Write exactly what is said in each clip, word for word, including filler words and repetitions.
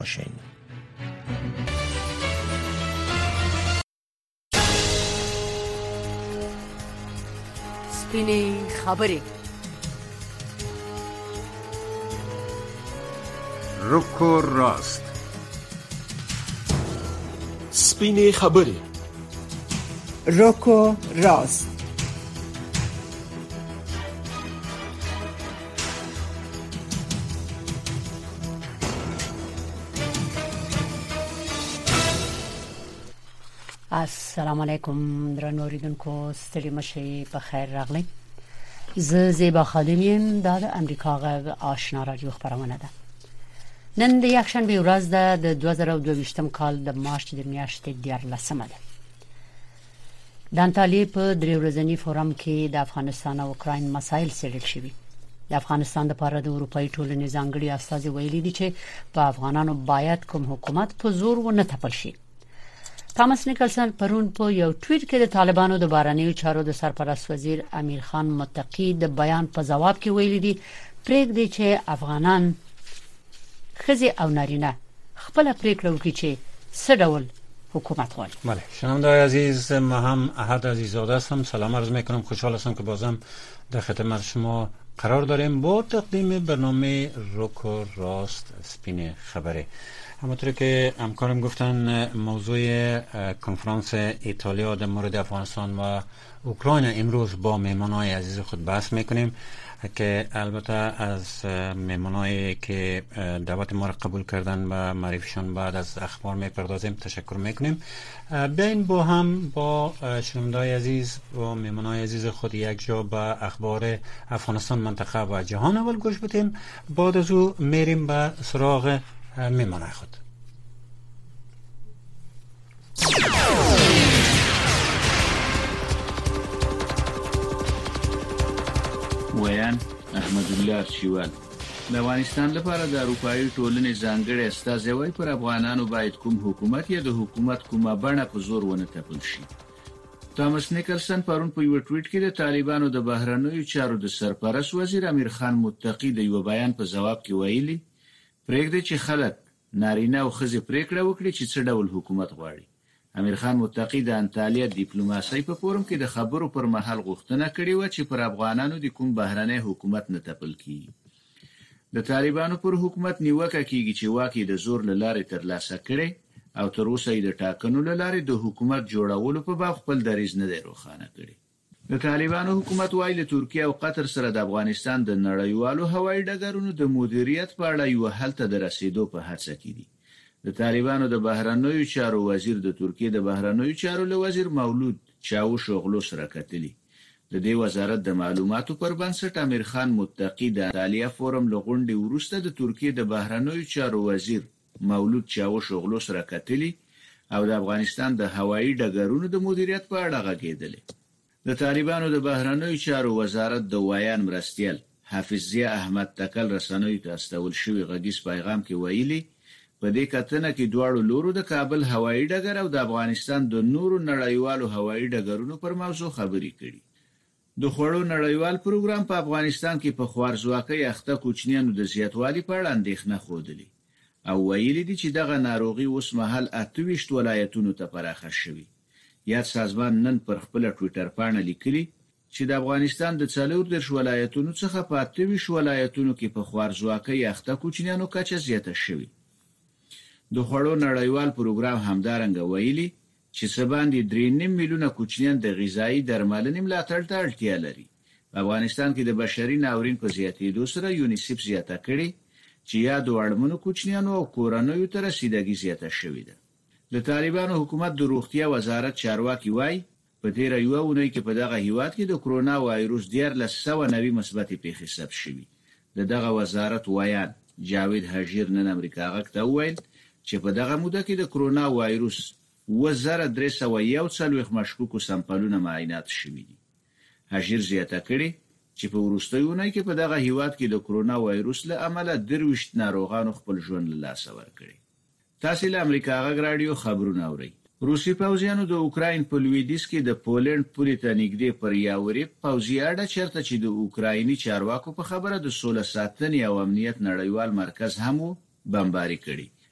باشین. سپینې خبرې. رک و راست. سپینې خبرې. رک و راست. السلام علیکم درنو اوریدونکو، ستړي مشئ، په خیر راغلی. زه زیبا خادم یم، دا د امریکا غږ آشنا رادیو خبرونه ده. نن د یکشنبه ورځ ده، د دوه زره او دوه ویشتم کال د مارچ د میاشتې دیارلسمه ده. د انټالیې په درې ورځني فورم کې د افغانستان او اوکراین مسایل څیړل شوي. د افغانستان لپاره د اروپאי ټولنې ځانګړي استازي ویلي دي چې په افغانانو باید کوم حکومت په زور ونه تپل شي. تامس نیکلسن پرون په یو ټویټ کې د طالبانو د بهرنیو چارو د سرپرست وزیر امیر خان متقی د بیان په جواب کې ویلي دي پرېږدي چې افغانان خزي او نارینه خپل پریکړه وکړي چې څه ډول حکومت غواړي. بله، شنونده‌های عزیز، ما هم احد عزیزاده هستم. سلام عرض میکنم. خوشحال هستم که بازم در خدمت شما قرار داریم با تقدیم برنامه رک و راست سپین خبره. همونطور که همکارم گفتن، موضوع کنفرانس ایتالیا در مورد افغانستان و اوکراین امروز با مهمانای عزیز خود بحث میکنیم که البته از مهمانایی که دعوت ما را قبول کردن و معرفیشان بعد از اخبار میپردازیم تشکر میکنیم. بیاین با هم با شنونده‌های عزیز و مهمانای عزیز خود یک جا به اخبار افغانستان، منطقه و جهان اول گوش بدیم. بعد از او میریم به سراغ مهمانای خود. ویان احمد الله شیوال. د افغانستان لپاره د اروپאי ټولنې ځانګړي استازي وایي پر افغانانو باید کوم حکومت یا د حکومت کومه بڼه په زور ونه تپل شي. تامس نیکلسن پرون په یو ټویټ کې د طالبانو د بهرنیو چارو د سرپرست وزیر امیر خان متقی د یو بیان په جواب کې ویلي پرېږدي چې خلک نارینه او ښځې پریکړه وکړي چې څه ډول حکومت غواړي. امیر خان متقی د انټالیا ډیپلوماسۍ په فورم کې د خبرو پر مهال غوښتنه کړې و چې پر افغانانو د کوم بهرنی حکومت نه تپل کیږي. د طالبانو پر حکومت نیوکه کیږي چې واکې د زور له لارې ترلاسه کړي او تر اوسه یې د ټاکنو له لارې د حکومت جوړولو په باب خپل دریځ نه دی روښانه کړی. د طالبانو حکومت وايي له ترکیه او قطر سره د افغانستان د نړیوالو هوایي ډګرونو د مدیریت په اړه یو حل ته د رسیدو په هڅه کې دي. د طالبانو د بهرنیو چارو وزیر د ترکیه د بهرنیو چارو له وزیر مولود چاوشوغلو سره کتلي. د دې وزارت د معلوماتو پر بنسټ امیر خان متقی د انټالیا فورم له غونډې وروسته د ترکیه د بهرنیو چارو وزیر مولود چاوشوغلو سره کتلي او د افغانستان د هوایي ډګرونو د مدیریت په اړه غږېدلي. د طالبانو د بهرنیو چارو وزارت د وایان مرستیال حافظ ضیا احمد تکل رسنیو ته استول شوی غږیز پیغام کې ویلي په دې کتنه کې دواړو لورو د کابل هوایي ډګر او د افغانستان د نورو نړیوالو هوایي ډګرونو پر موضوع خبرې کړي. د خوړو نړیوال پروګرام په افغانستان کې په خوارځواکۍ اخته کوچنیانو د زیاتوالي په اړه اندېښنه ښودلې او ویلي دي چې دغه ناروغي اوس مهال اته ویشت ولایتونو ته پراخه شوې. یاد سازمان نن پر خپل ټوئیټر باندې لیکلي چې د افغانستان د څلور دیرش ولایتونو څخه په اته ویشت ولایتونو کې په خوارځواکۍ اخته کوچنیانو کچه زیاته شوې. د خوړو نړیوال پروګرام همدارنګه ویلي چې څه باندې درې نیم میلیونه کوچنیان د غذایی درملنې ملاتړ ته اړتیا لري. په افغانستان کې د بشري ناورین په زیاتېدو سره یونیسف زیاته کړي چې یادو اړمنو کوچنیانو او کورنیو ته رسیدګي زیاته شوې ده. د طالبانو حکومت د روغتیا وزارت چارواکي وایي په تیر یو اونۍ کې په دغه هیواد کې د کرونا وایروس دیارلس سوه نوي مثبتې پیښې ثبت شوې. د دغه وزارت وایان جاوید حجیر نن امریکا غږ ته وویل چې په دغه موده کې د کرونا وایروس اووه زره درې سوه یو څلوېښت مشکوکو سمپلونه معاینات شوي دي. حجیر زیاته کړي چې په وروستیو اونۍ کې په دغه هیواد کې د کرونا وایروس له امله درویشت ناروغانو خپل ژوند له لاسه ورکړي. تاسو له امریکا غږ رادیو خبرونه اورئ. روسي پوځیانو د اوکراین په لویدیځ کې د پولند پولې ته نږدې پر یاوري پوځي اډه چیرته چې د اوکرایني چارواکو په خبره د سوله ساتنې او امنیت نړیوال مرکز هم بمباري کړي.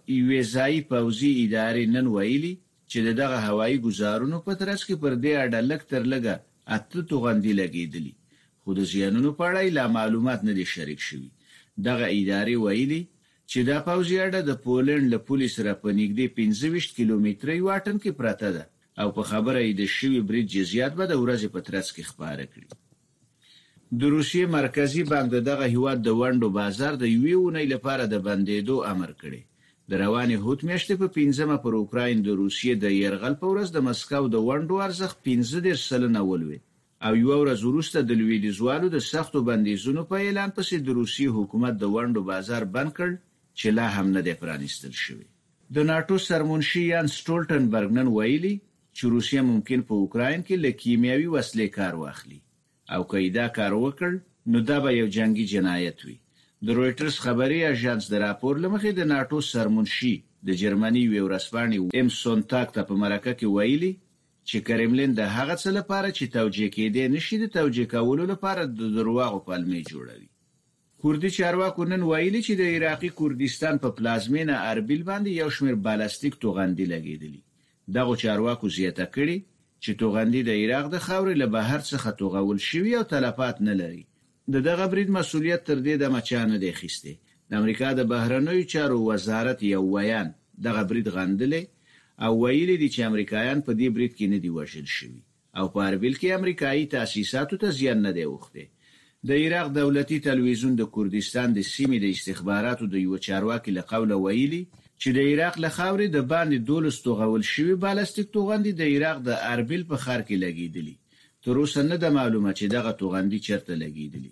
یوې ځایي پوځي ادارې نن ویلي چې دغه هوایي ګزارونو په ترڅ کې پر دې اډه لږ تر لږه اته توغندي لګېدلي، خو د زیانونو په اړه لا معلومات نه دي شریک شوي. دغه ادارې ویلي چې دا پوځي اډه د پولند له پولې سره په نږدې پنځه ویشت کیلومتري واټن کې پرته ده او په خبره یې د شوي برید جزئیات به د ورځې په ترڅ کې خپاره کړي. د روسیې مرکزی بانک دغه هیواد د ونډو بازار د یوې اونۍ لپاره د بندېدو امر کړی. د روانې هوت میاشتې په پنځمه پر اوکراین د روسیې د یرغل په ورځ د مسکو د ونډو ارزښت پنځه دېرش سلنه ولوېد او یو ورځ وروسته د لویدیځوالو د سختو بندیزونو په اعلان پسې د روسیې حکومت د ونډو بازار بند کړ چې لا هم نه دی پرانیستل شوی. د ناتو سرمنشي یان سټولټنبرګ نن ویلي چې روسیه ممکن په اوکراین کې له کیمیاوي وسلې کار واخلي او که دا کار وکړ نو دا به یو جنگي جنایت وي. د رويټرز خبري اژانس د راپور لمخې د ناتو سرمنشي د جرمني وی ورسپانې ام سونتاګ ته په مرکه کې ویلي چې کرملین د هغه څه لپاره چې توجیه کېدی نشي د توجیه کولو لپاره د دروغو پلمې جوړوي. کوردي چارواکو نن ویلي چې د عراقي کردستان په پلازمینه اربیل باندې یو شمېر بالستیک توغندي لګېدلي. دغه چارواکو زیاته کړي چې توغندي د عراق د خاورې له بهر څخه توغول شوی او تلفات نه لري. د دغه برید مسؤلیت تر دې د مچانه دی اخیسته. د امریکا د بهرنیو چارو وزارت یو ویان دغه برید غندلې او ویلي دي چې امریکایان په دې برید کې نه دی وژل شوي او په اربیل کې امریکایي تاسیساتو ته زیان نه دی اوخته. د عراق دولتي تلویزیون د کردستان د سیمې د استخباراتو د یو چارواکي له قوله ویلي چې د عراق له خاورې د باندې دولس توغول شوی بالستیک توغندي د عراق د اربیل په ښار کې لګېدلي. تر اوسه نه ده معلومه چې دغه توغندي چیرته لګېدلي.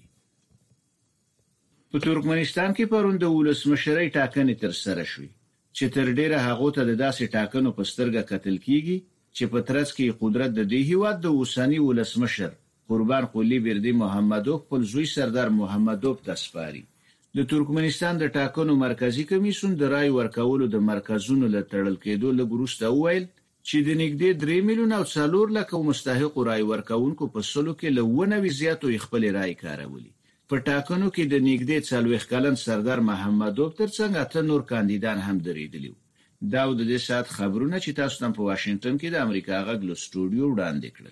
په ترکمنستان کې پرون د ولسمشرۍ ټاکنې ترسره شوې چې تر ډیره هغه ته د داسې ټاکنو په سترګه کتل کیږي چې په ترڅ کې قدرت د دې هیواد د اوسنی ولسمشر قربان قلی بردی محمدوف خپل زوی سردار محمدوف ته سپاري. د ترکمنستان د ټاکنو مرکزی کمیسیون د رای ورکولو د مرکزونو له تړل کېدو لږ وروسته وویل چې د نږدې درې میلیون او څلور لکه مستحق رای ورکوونکو په سلو کې له ونوي زیاتو خپل رای کارولي. په ټاکنو کې د نږدې څلوېښت کلن سردار محمدوف ترڅنګ اته نور کاندیدان هم درېدلي. دا د دې ساعت خبرونه چې تاسو نن په واشنگټن کې د امریکا غږ له سټوډیو وړاندې کړل.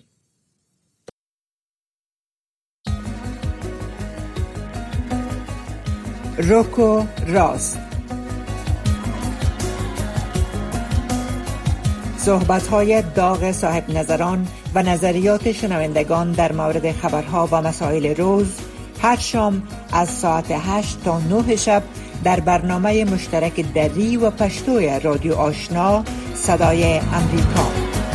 روکو راست، صحبت‌های داغ صاحب نظران و نظریات شنوندگان در مورد خبرها و مسائل روز هر شام از ساعت هشت تا نه شب در برنامه مشترک دری و پشتوی رادیو آشنا صدای امریکا.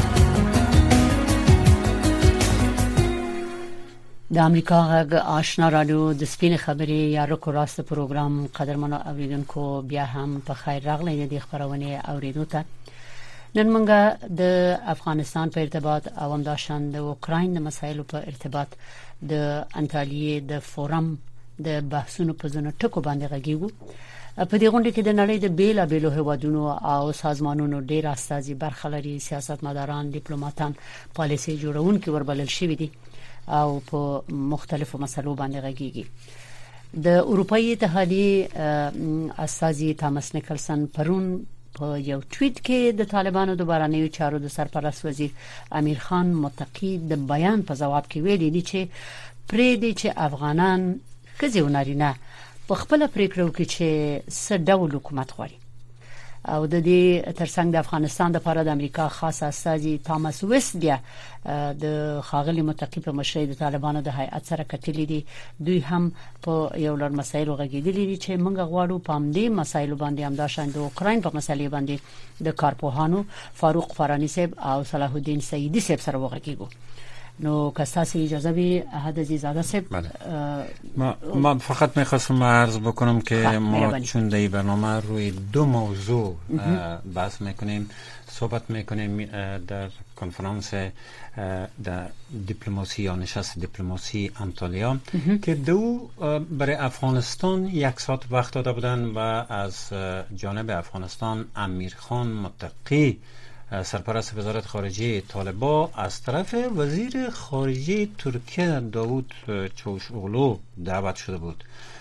د امریکا غږ آشنا رادیو د سپین خبري یا روکو راست پروګرام قدرمنو اوریدونکو بیا هم په خیر راغلی د خبرونه اوریدو ته. نن موږ د افغانستان په ارتباط او هم داشان د اوکراین د مسایلو په ارتباط د انټالیې د فورم د بحثونو په ځنه ټکو باندې غږیږو. په دې غونډه کې د نړۍ د بیلا بیلو هیوادونو او سازمانونو ډېر استازي برخه لري، سیاستمداران، ډیپلوماټان، پالیسي جوړونکي وربلل شوي دي او په مختلفو مسلو باندې غږیږي. د اروپאי اتحادیې استازي تامس نیکلسن پرون په یو ټویټ کې د طالبانو د بهرنیو چارو د سرپرست وزیر امیر خان متقی د بیان په جواب کې ویلي دي چې پرې دي چې افغانان ښځې او نارینه په خپل پریکړو کې چې څه ډول حکومت غواړي. او د دې ترڅنګ د افغانستان لپاره د امریکا خاص استازي تامس ویست بیا د خاغلی متقی په مشرۍ د طالبانو د هیئت سره کتلې دي. دوی هم په یو لړ مسایلو غږیدلي دي چې موږ غواړو په همدې مسایلو باندې هم دا شان د اوکراین په مسلې باندې د کارپوهانو فاروق فرانی صاحب او صلاح الدین سیدی صاحب سره وغږیږو. نو که تاسو اجازه بی احد عزیزاده صاحب ما, ما فقط میخواستم عرض بکنم که ما چون در برنامه روی دو موضوع بحث میکنیم، صحبت میکنیم در کنفرانس در دیپلماسی یا نشست دیپلماسی انطالیا که دو برای افغانستان یک ساعت وقت داده بودن و از جانب افغانستان امیر خان متقی سرپرست وزارت خارجه طالبان از طرف وزیر خارجه ترکیه داوود چاوشوغلو دعوت شده بود.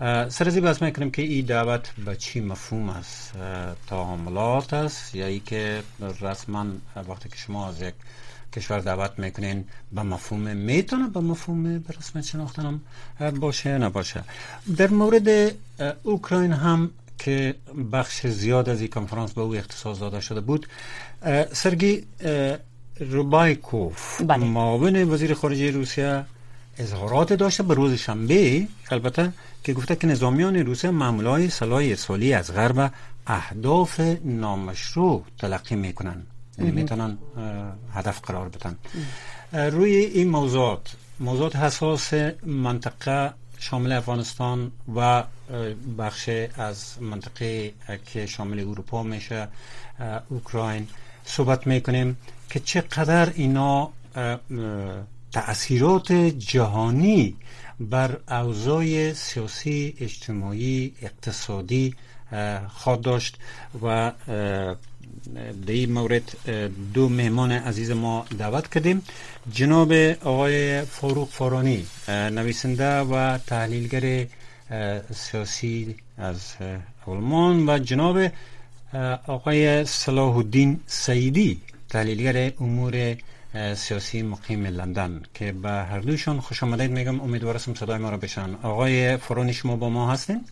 سر از این بحث میکنیم که این دعوت به چی مفهوم است، تعاملات است یا ای که رسما وقتی که شما از یک کشور دعوت میکنین به مفهوم میتونه به مفهوم به رسمیت شناختن هم باشه نباشه. در مورد اوکراین هم که بخش زیاد از این کنفرانس به او اختصاص داده شده بود، سرگی روبایکوف بله. معاون وزیر خارجه روسیه اظهارات داشته به روز شنبه البته که گفته که نظامیان روسیه معمولای سلاح ارسالی از غرب اهداف نامشروع تلقی میکنن، یعنی میتونن هدف قرار بدن. روی این موضوعات موضوعات حساس منطقه شامل افغانستان و بخش از منطقه که شامل اروپا میشه اوکراین صحبت میکنیم که چقدر اینا تأثیرات جهانی بر اوضاع سیاسی، اجتماعی، اقتصادی خواهد داشت و در این مورد دو مهمان عزیز ما دعوت کردیم، جناب آقای فاروق فارانی نویسنده و تحلیلگر سیاسی از آلمان و جناب آقای صلاح الدین سعیدی تحلیلگر امور سیاسی مقیم لندن که به هر دوشان خوش آمدید میگم. امیدوارم صدای ما را بشنن. آقای فارانی شما با ما هستین؟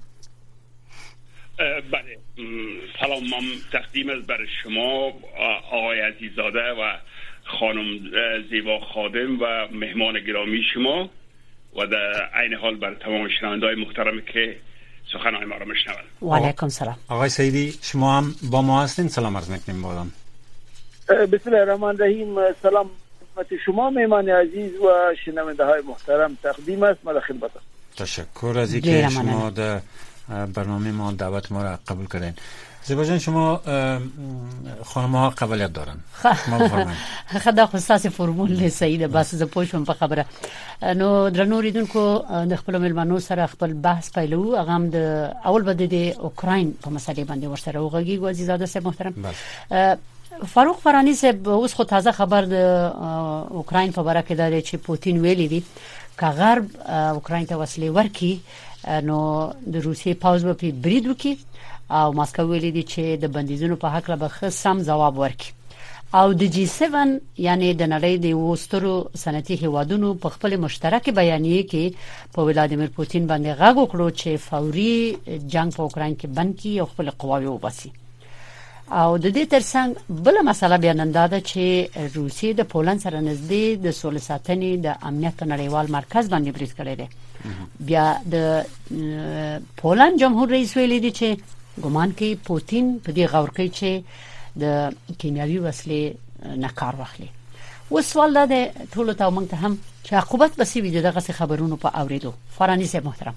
بله، سلام، من تقدیم از بر شما آقای عزیزاده و خانم زیبا خادم و مهمان گرامی شما و در عین حال بر تمام شنونده‌های محترمی که سخنهای ما را میشنوند. و علیکم سلام. آقای سعیدی شما هم با ما هستین؟ سلام عرض میکنیم. بادم بسم الله الرحمن الرحیم. سلام خدمت شما مهمان عزیز و شنونده های محترم تقدیم است. من خدمتتون. تشکر از اینکه شما در برنامه ما دعوت ما را قبول کردین. زیبا جان شما خانم ها قبولیت دارن؟ ما بفرمایید. خدا خصاص فرمول سعید بس ز پوښم په خبره نو درنو ریدونکو د خپل ملمنو سره خپل بحث پیلو هغه د اول بده د اوکراین په مسلې باندې ورسره وغږیږو. عزیزاده صاحب محترم فاروق فرانی صاحب اوس خو تازه خبر د اوکراین په اړه کې دا چې پوتین ویلي دي که غرب اوکراین ته وسلې ورکړي نو د روسیې پاوز به برید وکړي او ماسکو ویلي دي چې د بندیزونو په حق له به سم جواب ورکړي او د جی سیون یعنی د نړۍ د وسترو صنعتي هیوادونو په خپل مشترک بیانیه کې په ولادیمیر پوتین باندې غږ وکړو چې فوري جنگ په اوکراین کې بند کړي او خپل قواوی وباسي. او د دې ترڅنګ بل مسله بیاننده ده چې روسیې د پولند سره نږدې د سولې ساتنې د امنیت په نړیوال مرکز باندې برید کړی دی. بیا د پولند جمهور رئیس ویلي دی چې ګمان کوي پوتین په دې غور کوي چې د کیمیاوي وسلې نه کار واخلي. و سوال دا ده ټول ته موږ ته هم چې عقوبت به سي وي دغه خبرونو په اوریدو. فرانی صاحب محترم.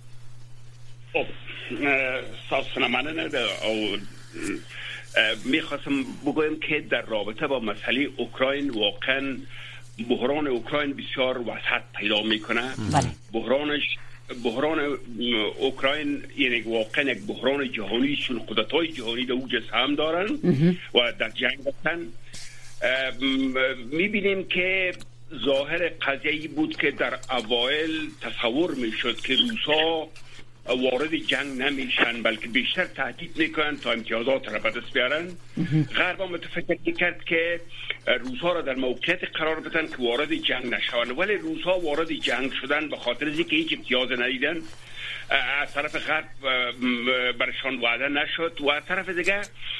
خب سلام مننه او میخواستم بگویم که در رابطه با مسئله اوکراین واقعا بحران اوکراین بسیار وسعت پیدا میکنه. بحرانش بحران اوکراین یعنی واقعا یک بحران جهانی چون قدرت‌های جهانی در اوج هم دارن و در جنگ هستن. میبینیم که ظاهر قضیه‌ای بود که در اوایل تصور میشد که روسا وارد جنگ نمیشن بلکه بیشتر تهدید میکنن تا امتیازات را به دست بیارن. غرب متفکر کرد که روس‌ها را در موقعیت قرار بدن که وارد جنگ نشوند، ولی روس‌ها وارد جنگ شدن به خاطر اینکه هیچ امتیاز ندیدن. از طرف غرب برشان وعده نشد و از طرف دیگه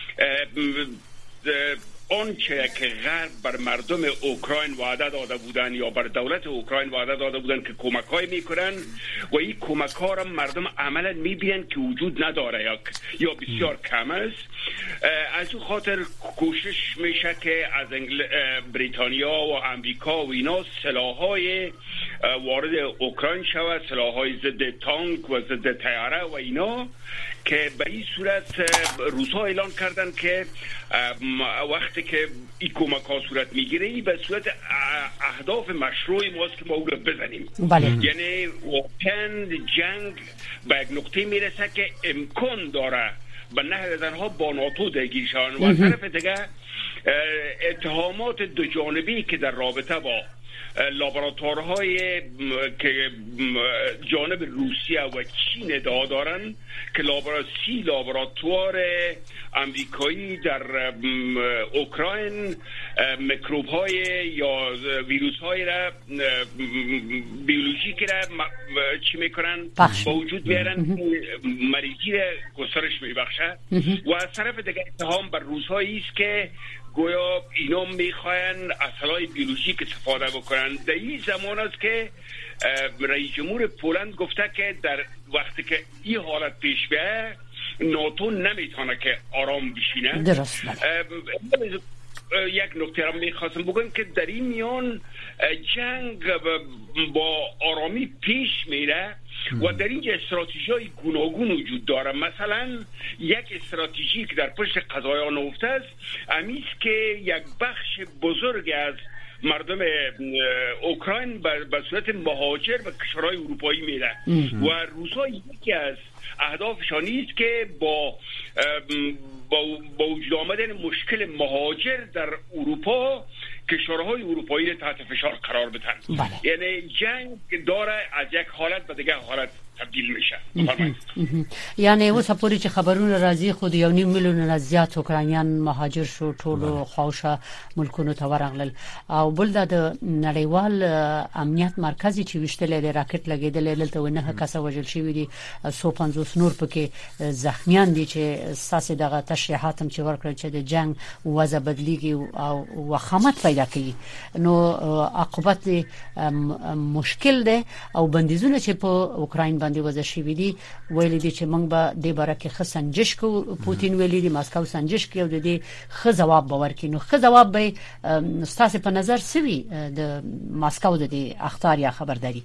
آنچه که غرب بر مردم اوکراین وعده داده بودن یا بر دولت اوکراین وعده داده بودن که کمک‌های میکنن و این کمک‌ها را مردم عملا میبینن که وجود نداره یا یا بسیار کم است. از اون خاطر کوشش میشه که از بریتانیا و امریکا و اینا سلاح‌های وارد اوکراین شود، سلاح‌های ضد تانک و ضد طیاره و اینا، که به این صورت روس‌ها اعلان کردن که وقتی که این کمک ها صورت میگیره به صورت اهداف مشروع ماست که ما او رو بزنیم. بله. یعنی واقعا جنگ به یک نقطه میرسه که امکان داره به نهر زنها با ناتو درگیر شوند و از طرف دیگه اتهامات دو جانبی که در رابطه با لابراتوارهای که جانب روسیه و چین ادعا دارن که سی لابراتوار امریکایی در اوکراین میکروب های یا ویروس های را بیولوژیکی را چی میکنن با وجود میارن مریضی را گسترش میبخشه و از طرف دیگه اتهام بر روس‌هایی است که گویا اینا میخواین اسلحه بیولوژیک استفاده بکنن. در این زمان است که رئیس جمهور پولند گفته که در وقتی که این حالت پیش بیاید ناتو نمیتونه که آرام بشینه. درست. یک نکته را میخواستم بگم که در این میان جنگ با آرامی پیش میره و در اینجا استراتژی‌های گوناگون وجود داره. مثلا یک استراتژی که در پشت قضایا نهفته است امیست که یک بخش بزرگ از مردم اوکراین به صورت مهاجر به کشورهای اروپایی میره و روس‌ها یکی از اهدافشان است که با با وجود آمدن مشکل مهاجر در اروپا کشورهای اروپایی را تحت فشار قرار بدن. بله. یعنی جنگ داره از یک حالت به دیگه حالت تبدیل میشه. یعنی اوس پوری چې خبرونه راځي خو یو نیم میلیون نه زیات اوکراینیان مهاجر شو ټولو خواوشه ملکونو ته ورغلل او بل د نړیوال امنیت مرکزی چې وشتل د راکټ لګیدل دلته ونه کسه وژل شوی دي څو پنځوس نور پکې زخمیان دي چې ساسي دغه تشریحات هم چې ورکړل چې د جنگ وضع بدلیږي او وخامت پیدا کوي نو عاقبت مشکل ده او بندیزونه چې په اوکراین باندې وضع شوی دي ویل دي چې موږ به د برکه خسنجش کو پوتین ویل دي ماسکو سنجش کوي د دې خ جواب باور کینو خ جواب به ستاسو په نظر سوي د ماسکو د دې اخطار یا خبرداري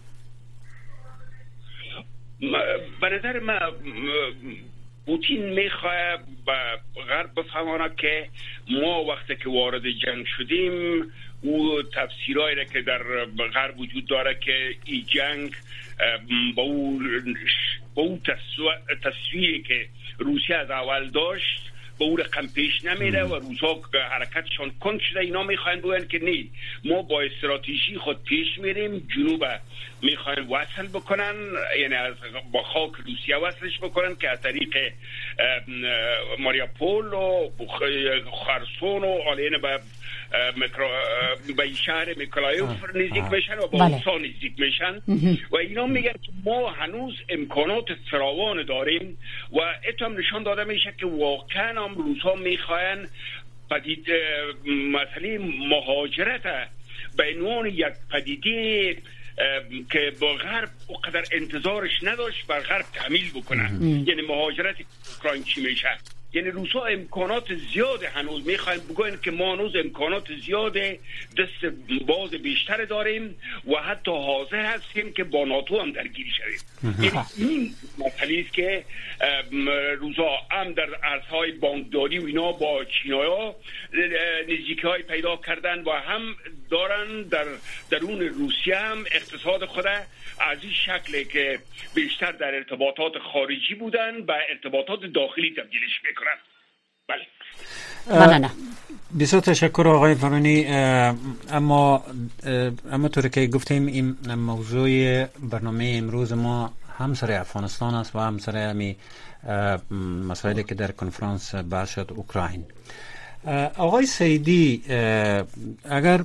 به نظر من پوتین میخواه به غرب بفهماند که ما وقتی که وارد جنگ شدیم او تفسیرهایی را که در غرب وجود داره که این جنگ با او با او تصویری که روسیه از اول داشت با او رقم پیش نمیره و روزها حرکتشان کند شده. اینا میخواین بگن که نه ما با استراتژی خود پیش میریم جنوب میخواین وصل بکنن یعنی از با خاک روسیه وصلش بکنن که از طریق ماریاپول و خرسون و آلین به به شهر میکلایوف نزدیک میشن و با اوسا نزدیک میشن و اینا میگن که ما هنوز امکانات فراوان داریم و اتم نشان داده میشه که واقعا هم روزها میخواین پدید مسئله مهاجرت به عنوان یک پدیده که با غرب اونقدر انتظارش نداشت بر غرب تحمیل بکنن. یعنی مهاجرت اوکراین چی میشه؟ یعنی روسا امکانات زیاد هنوز میخواین بگوین که ما هنوز امکانات زیاد دست باز بیشتر داریم و حتی حاضر هستیم که با ناتو هم درگیری شویم. یعنی این مسئله است که روسا هم در ارزهای بانکداری و اینا با چینایا نزدیکی های پیدا کردن و هم دارن در درون روسیه هم اقتصاد خود از این شکلی که بیشتر در ارتباطات خارجی بودن و ارتباطات داخلی تبدیلش میکنن. بله. بسیار تشکر آقای فرانی. اما اما طوری که گفتیم این موضوع برنامه امروز ما هم سر افغانستان است و هم سر همی مسائلی که در کنفرانس بحث شد اوکراین. آقای سیدی اگر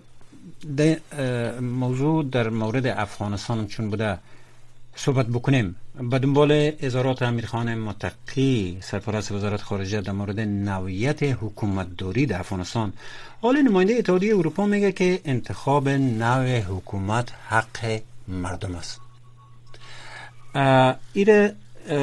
موضوع در مورد افغانستان چون بوده صحبت بکنیم به دنبال اظهارات امیرخان متقی سرپرست وزارت خارجه در مورد نوعیت حکومت دوری در افغانستان، حال نماینده اتحادیه اروپا میگه که انتخاب نوع حکومت حق مردم است. ایره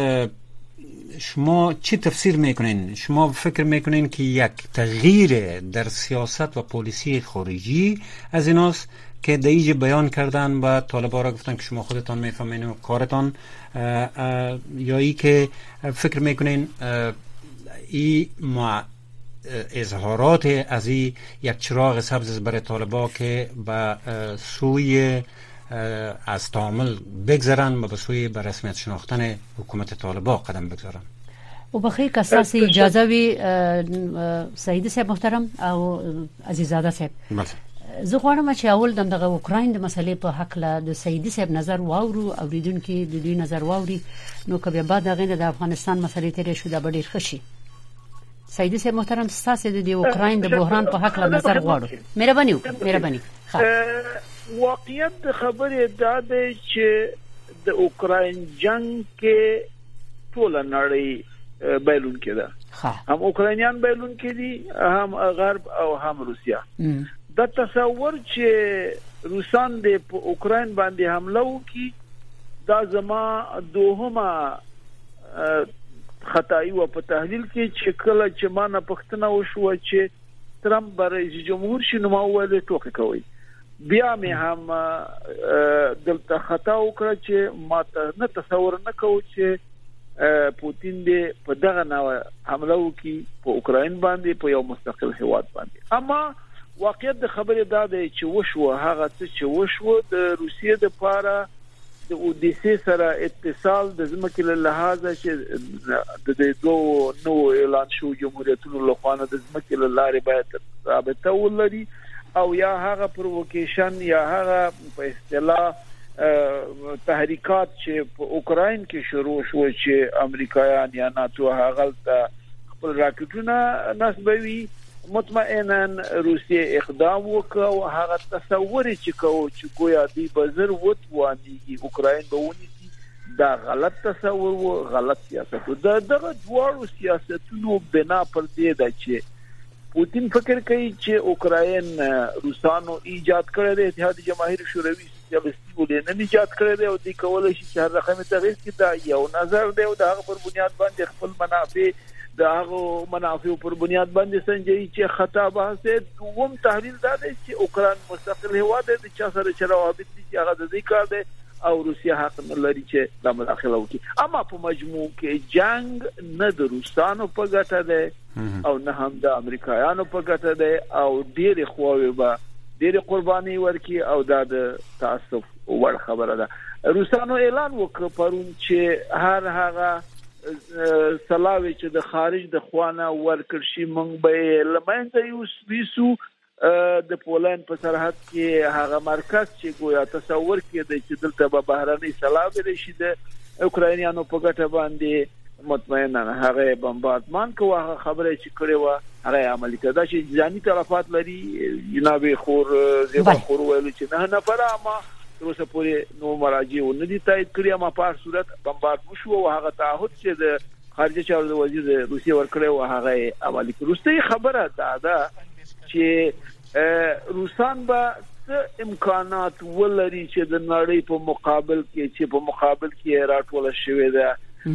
شما چی تفسیر میکنین؟ شما فکر میکنین که یک تغییر در سیاست و پالیسی خارجی از ایناست که دیگه بیان کردن و طالبان را گفتن که شما خودتان میفهمین و کارتان، یا ای که فکر میکنین ای ما اظهارات از ای یک چراغ سبز برای طالبان که به سوی از تعامل بگذارن و به سوی به رسمیت شناختن حکومت طالبان قدم بگذارن؟ و بخیر که ساسی اجازه وی سعید صاحب محترم او عزیزاده صاحب زه غواړم چې اول دغه اوکراین د مسلې په حق له د سیدی صاحب نظر واورو او لیدونکو د دوی نظر واوري نو کبه بعد دغه د افغانستان مسلې ترې شو د ډیر خشي. سیدی صاحب محترم تاسو د اوکراین د بحران په حق له نظر غواړو. مهرباني وکړئ مهرباني. واقعیت د خبرې دا ده چې د اوکراین جنگ کې ټول نړۍ بیلون کړه. هم اوکراینیان بیلون کړي هم غرب او هم روسیا. دا تصور چې روسان د اوکراین باندې حمله وکړي دا زما دوهمه خطای و په تحلیل کې چې کله چې ما نه پښتنه وشو چې ترامپ رئیس جمهور شي نو ما ویل ټوکې کوي. بیا مې هم دلته خطا وکړه چې ما ته نه تصور نه کوم چې پوتین دې په دغه نوع حمله وکړي په اوکراین باندې په یو مستقل هیواد باندې. اما واقعیت د خبرې دا دی چې وشو هغه څه چې وشو د روسیې د پاره د اودیسه سره اتصال د ځمکې له لحاظه چې د دوه نو اعلان شو جمهوریتونو له خوا د ځمکې له لارې باید رابطه ولري او یا هغه پرووکیشن یا هغه په اصطلاح تحریکات چې په اوکراین کې شروع شو چې امریکایان یا ناتو هغه خپل راکټونه نسبوي مطمئنا روسیه اقدام وکړ او هغه تصور چې کوو چې گویا دی بزر وټوانیږي اوکراین به ونیسي دا غلط تصور و غلط سیاست و دا دغه دوه سیاستونو بنا پر دې دا چې پوتین فکر کوي چې اوکراین روسانو ایجاد کړی دی اتحاد جماهیر شوروي سیاستي ولې نه ایجاد کړی دی او د کولای شي چې هر رقم تغیر کړي دا یو نظر دی او دا پر بنیاد باندې خپل منافع دا هغه منافع پر بنیاد باندې سنجي چې خطا بحث دوم تحلیل دا دی چې اوکراین مستقل هیواد دی چې سره چروابط دي هغه د دې کار دی او روسیا حق نه لري چې د مداخله وکړي. اما په مجموع کې جنگ نه د روسانو په ګټه دی او نه هم د امریکایانو په ګټه دی او ډېر خواوې به ډېر قرباني ورکړي او دا د تاسف وړ خبره ده. روسانو اعلان وکړ پرون چې هر هغه سلاوي چې د خارج د خوانه ورکړ شي مونږ به لمنځه یو سویسو د پولند په سرحد کې هغه مرکز چې گویا تصور کېده چې دلته به بهرني سلاوي راشي د اوکراینیانو په ګټه باندې مطمئنا هغه بمباردمان کوه خبره چې کړې و هغه عملي کړه چې ځاني طرفات لري جناب خور زیبا خور ویل چې نه نفر اما تروسه پورې نو مراجعه و ندی تایید کړی اما په صورت بمبارد وشو او هغه تعهد چې د خارجه چارو وزیر روسیه ورکړی و هغه عملي کړ. روسي خبره دا ده چې روسان به امکانات ولري چې د نړۍ په مقابل کې چې په مقابل کې راټول شوی ده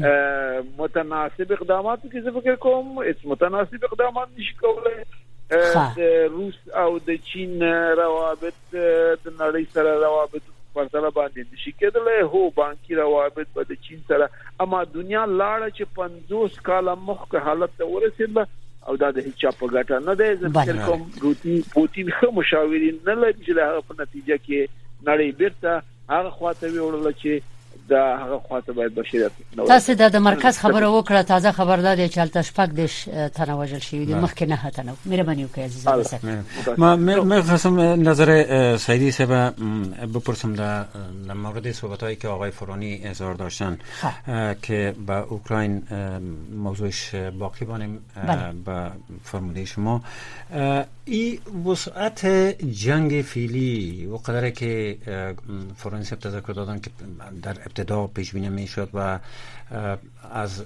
متناسب اقدامات کې څه فکر کوم اس متناسب اقدامات نشي کولای د روس او د چین روابط د نړۍ سره روابط پر سره باندې نشي کېدلای هو بانکي روابط په د چین سره اما دنیا لاړه چې پنځوس کاله مخکې حالت ته ورسېده او دا د هیڅ په ګټه نه دی. ځکه کوم روتي پوتین خو مشاورین نه لري چې هغه په نتیجه کې نړۍ بیرته هغه خواته ویول چې دا هغه خواته باید بشریت تاسو د مرکز خبره وکړه تازه خبردار دی چې الته شپږ دیش تنوجل شوی دی مخکې نه هتنو مهرباني وکړئ عزیزان. ما من خواستم نظر سیدی صاحب بپرسم در مورد صحبتایی که آقای فرانی اظهار داشتن که با اوکراین موضوعش باقی بانیم با فرموده شما این وسعت جنگ فعلی و قدره که فرانی صاحب تذکر دادن که در ابتدا پیش بینی میشد و از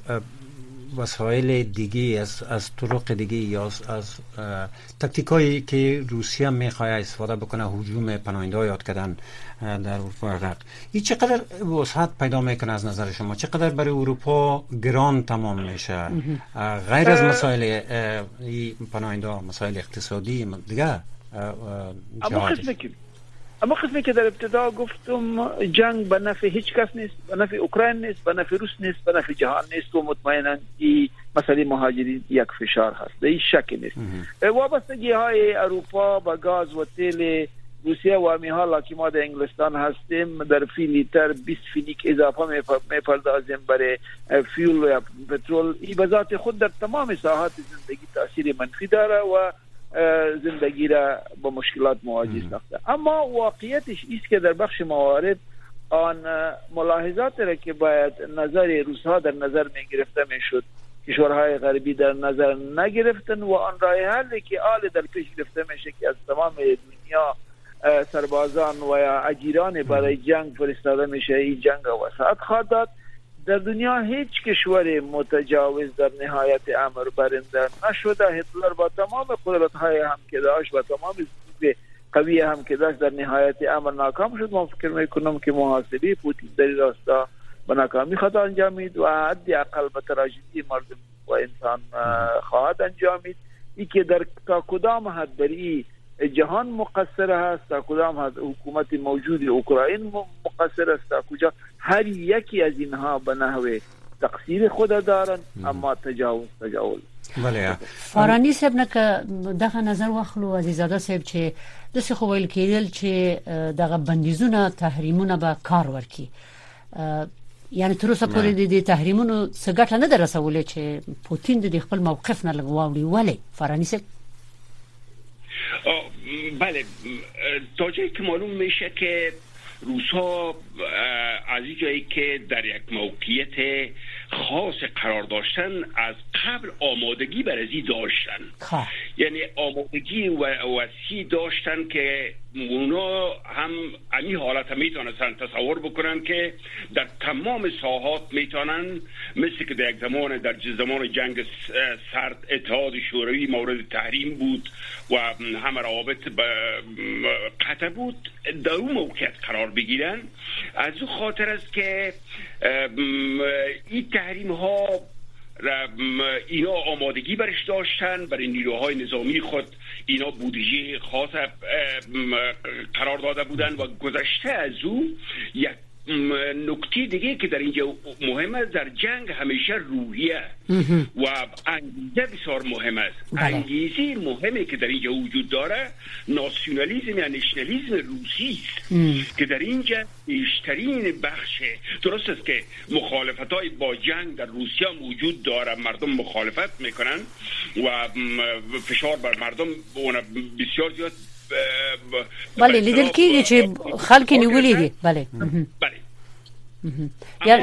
وسایل دیگه از از طرق دیگه یا از, از تاکتیکایی که روسیه میخواد استفاده بکنه هجوم پناهنده یاد کردن در اروپا این چقدر وسعت پیدا میکنه از نظر شما؟ چقدر برای اروپا گران تمام میشه غیر از مسائل پناهنده مسائل اقتصادی دیگه جهادش؟ اما قسمی که در ابتدا گفتم جنگ به نفع هیچ کس نیست، به نفع اوکراین نیست، به نفع روس نیست، به نفع جهان نیست و مطمئنا این مسئله مهاجرین یک فشار هست، در این شک نیست. وابستگی های اروپا با گاز و تیل روسیه و امی حالا که ما در انگلستان هستیم در فی لیتر بیست فینیک اضافه میپردازیم برای فیول و پترول، این به ذات خود در تمام ساحات زندگی تاثیر منفی داره و زندگی را با مشکلات مواجه ساخته. اما واقعیتش است که در بخش موارد آن ملاحظات را که باید نظر روس‌ها در نظر می گرفته می شد کشورهای غربی در نظر نگرفتن و آن راه حلی که آل در پیش گرفته میشه که از تمام دنیا سربازان و یا اجیران برای جنگ فرستاده میشه این جنگ وسعت خواهد داد. در دنیا هیچ کشور متجاوز در نهایت امر برنده نشده. هتلر با تمام قدرت‌های هم که داشت و تمام ضد قوی هم که داشت در نهایت امر ناکام شد. من فکر میکنم که محاسبه پوتین در این راستا به ناکامی خواهد انجامید و حدی اقل به تراژدی مردم و انسان خواهد انجامید. ای که در تا کدام حد بری جهان مقصر است، تا کدام حد حکومت موجود اوکراین مقصر است، تا کجا هر یکی از اینها به نحو تقصیر خود دارن اما تجاوز تجاوز. بله. فارانی صاحب نه که دغه نظر واخلو عزیزاده صاحب چې د څه خو ویل کېدل چې دغه بندیزونه تحریمونه به کار ورکړي، یعنی تر اوسه پورې د تحریمونو څه ګټه نه درسولې چې پوتین د خپل موقف نه لګواوړي. ولی فارانی صاحب؟ بله، تا جایی که معلوم میشه که روس‌ها از این جایی که در یک موقعیت خاص قرار داشتن از قبل آمادگی برای داشتن، یعنی آمادگی و وسیع داشتن که اونا هم امی حالت میتونستن تصور بکنن که در تمام ساحات میتونن، مثل که در یک زمان در زمان جنگ سرد اتحاد شوروی مورد تحریم بود و همه روابط قطع بود، در اون موقعیت قرار بگیرن. از اون خاطر است که این تحریم ها اینا آمادگی برش داشتن، برای نیروهای نظامی خود اینا بودجه خاص قرار داده بودن و گذشته از او یک نکته دیگه که در اینجا مهمه، در جنگ همیشه روحیه و انگیزه بسیار مهم است. انگیزه مهمه که در اینجا وجود داره ناسیونالیسم یا نشنالیسم روسی است که در اینجا بیشترین بخش. درست است که مخالفت های با جنگ در روسیه موجود داره، مردم مخالفت میکنن و فشار بر مردم بسیار زیاد بله لیدل کیږي چې خلک نیولې دي. بله بله یعنی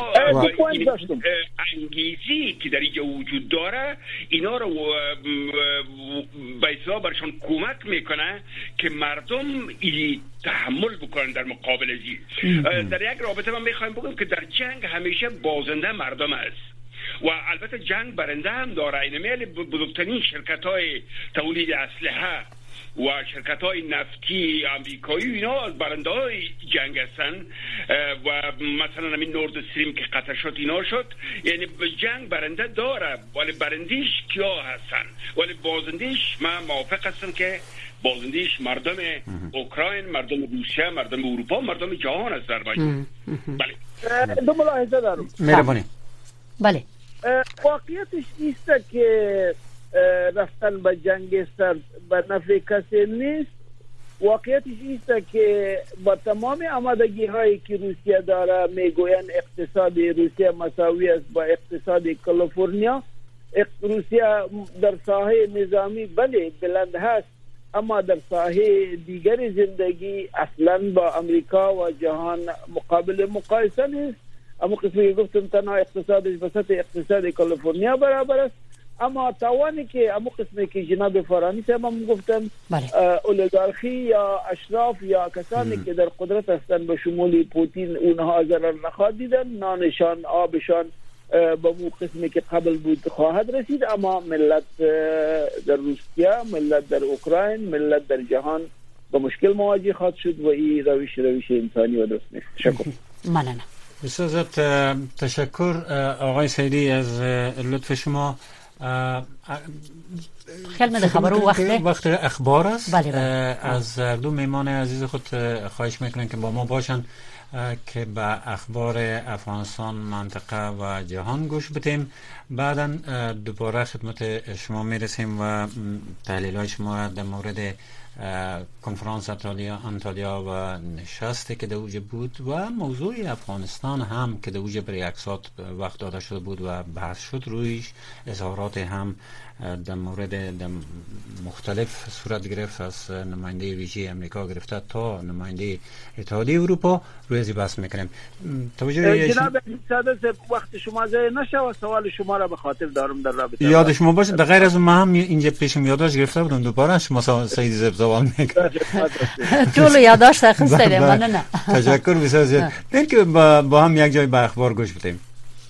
انگیزی که در اینجا وجود داره اینا رو به اصطلاح برشان کمک میکنه که مردم ای تحمل بکنن در مقابل ازی. در یک رابطه من میخوایم بگم که در جنگ همیشه بازنده مردم است و البته جنگ برنده هم داره. این میل بزرگترین شرکت های تولید اسلحه و شرکت های نفتی امریکایی اینا از برنده های جنگ هستن و مثلا همین نورد استریم که قطع شد اینا شد، یعنی جنگ برنده داره ولی برندیش کیا هستن؟ ولی بازندیش من موافق هستم که بازندیش مردم اوکراین، مردم روسیه، مردم اروپا، مردم جهان است در باید. بله دو ملاحظه دارم. مهربانی. بله واقعیتش نیست که رفتن به جنگ سرد به نفع کسی نیست. واقعیتش است که با تمام آمادگی هایی که روسیه داره، میگوین اقتصاد روسیه مساوی است با اقتصاد کالیفرنیا. روسیه در ساحه نظامی بله بلند هست اما در ساحه دیگر زندگی اصلا با امریکا و جهان مقابل مقایسه نیست. اما قسمی گفتم تنها اقتصادش به سطح اقتصاد کالیفرنیا برابر است. اما توانی که اما قسمی که جناب فارانی صاحب هم گفتن اولیگارخی یا اشراف یا کسانی ام. که در قدرت هستن به شمول پوتین اونها ضرر نخواهد دیدن، نانشان آبشان به مو قسمی که قبل بود خواهد رسید. اما ملت در روسیه، ملت در اوکراین، ملت در جهان با مشکل مواجه خواهد شد و این روش روش انسانی و درست نیست. تشکر. ممنونم. بسیار تشکر آقای سیدی از لطف شما. خیلی مده خبرو وقت وقت اخبار است. بله بله. از دو میمان عزیز خود خواهش میکنن که با ما باشن که به اخبار افغانستان، منطقه و جهان گوش بدیم. بعدا دوباره خدمت شما میرسیم و تحلیل های شما در مورد کنفرانس انتالیا انتالیا و نشستی که در اوج بود و موضوع افغانستان هم که در اوج برای اکسات وقت داده شده بود و بحث شد رویش. اظهارات هم در مورد در مختلف صورت گرفت، از نماینده ویژه امریکا گرفته تا نماینده اتحادیه اروپا روی از بحث میکنیم. توجه جناب ساده وقت شما ضایع نشه و سوال شما را به خاطر دارم در رابطه یاد شما باشه. در غیر از اون ما هم اینجا پیشم یادداشت گرفته بودم، دوباره شما سعید زبزوال میکنم طول یادداشت خسته من نه. تشکر بسیار زیاد. بریم که با هم یک جای به اخبار گوش بدیم.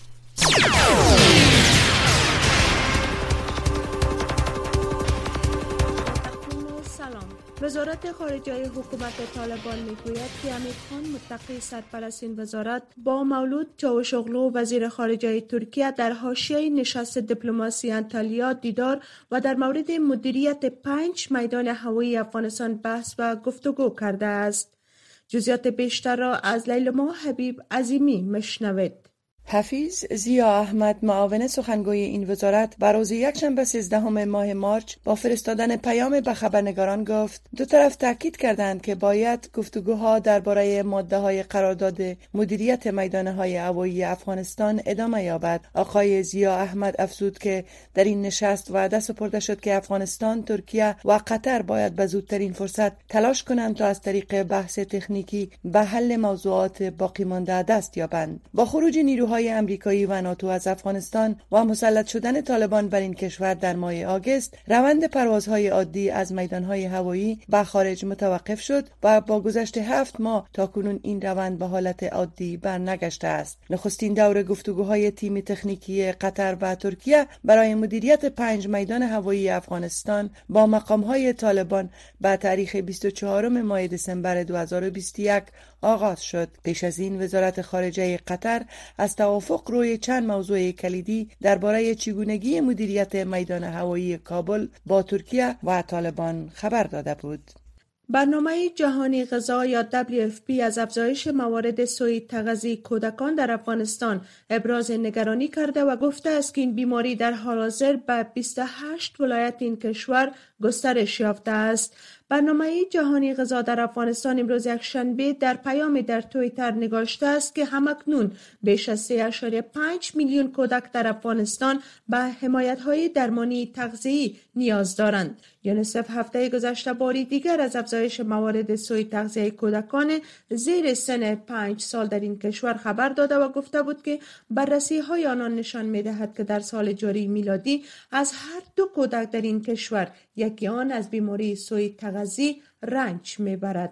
وزارت خارجه حکومت طالبان میگوید که امیر خان متقی سرپرست این وزارت با مولود چاوشوغلو وزیر خارجه ترکیه در حاشیه نشست دیپلماسی انتالیا دیدار و در مورد مدیریت پنج میدان هوایی افغانستان بحث و گفتگو کرده است. جزئیات بیشتر را از لیلما حبیب عظیمی مشنوید. حفیظ ضیا احمد معاون سخنگوی این وزارت بر روز یکشنبه سیزدهم ماه مارچ با فرستادن پیام به خبرنگاران گفت دو طرف تاکید کردند که باید گفتگوها درباره ماده‌های قرارداد مدیریت میدان‌های هوایی افغانستان ادامه یابد. آقای ضیا احمد افزود که در این نشست وعده سپرده شد که افغانستان، ترکیه و قطر باید به زودترین فرصت تلاش کنند تا از طریق بحث تکنیکی به حل موضوعات باقی مانده دست یابند. با خروج نیروهای امریکایی و ناتو از افغانستان و مسلط شدن طالبان بر این کشور در ماه آگوست، روند پروازهای عادی از میدانهای هوایی به خارج متوقف شد و با گذشت هفت ماه تاکنون این روند به حالت عادی برنگشته است. نخستین دور گفتگوهای تیم تکنیکی قطر و ترکیه برای مدیریت پنج میدان هوایی افغانستان با مقامهای طالبان به تاریخ بیست و چهارم ماه دسامبر دو هزار و بیست و یک آغاز شد. پیش از این وزارت خارجه قطر از توافق روی چند موضوع کلیدی درباره چگونگی مدیریت میدان هوایی کابل با ترکیه و طالبان خبر داده بود. برنامه جهانی غذا یا دبلیو اف پی از افزایش موارد سوء تغذیه کودکان در افغانستان ابراز نگرانی کرده و گفته است که این بیماری در حال حاضر به بیست و هشت ولایت این کشور گسترش یافته است. برنامه جهانی غذا در افغانستان امروز یکشنبه در پیامی در توییتر نگاشته است که همکنون بیش از سه ممیز پنج میلیون کودک در افغانستان به حمایت‌های درمانی تغذیه‌ای نیاز دارند. یونیسف هفته گذشته باری دیگر از افزایش موارد سوء تغذیه کودکان زیر سن پنج سال در این کشور خبر داده و گفته بود که بررسی‌های آنان نشان می‌دهد که در سال جاری میلادی از هر دو کودک در این کشور یکی آن از بیماری سوء تغذیه رنج میبرد.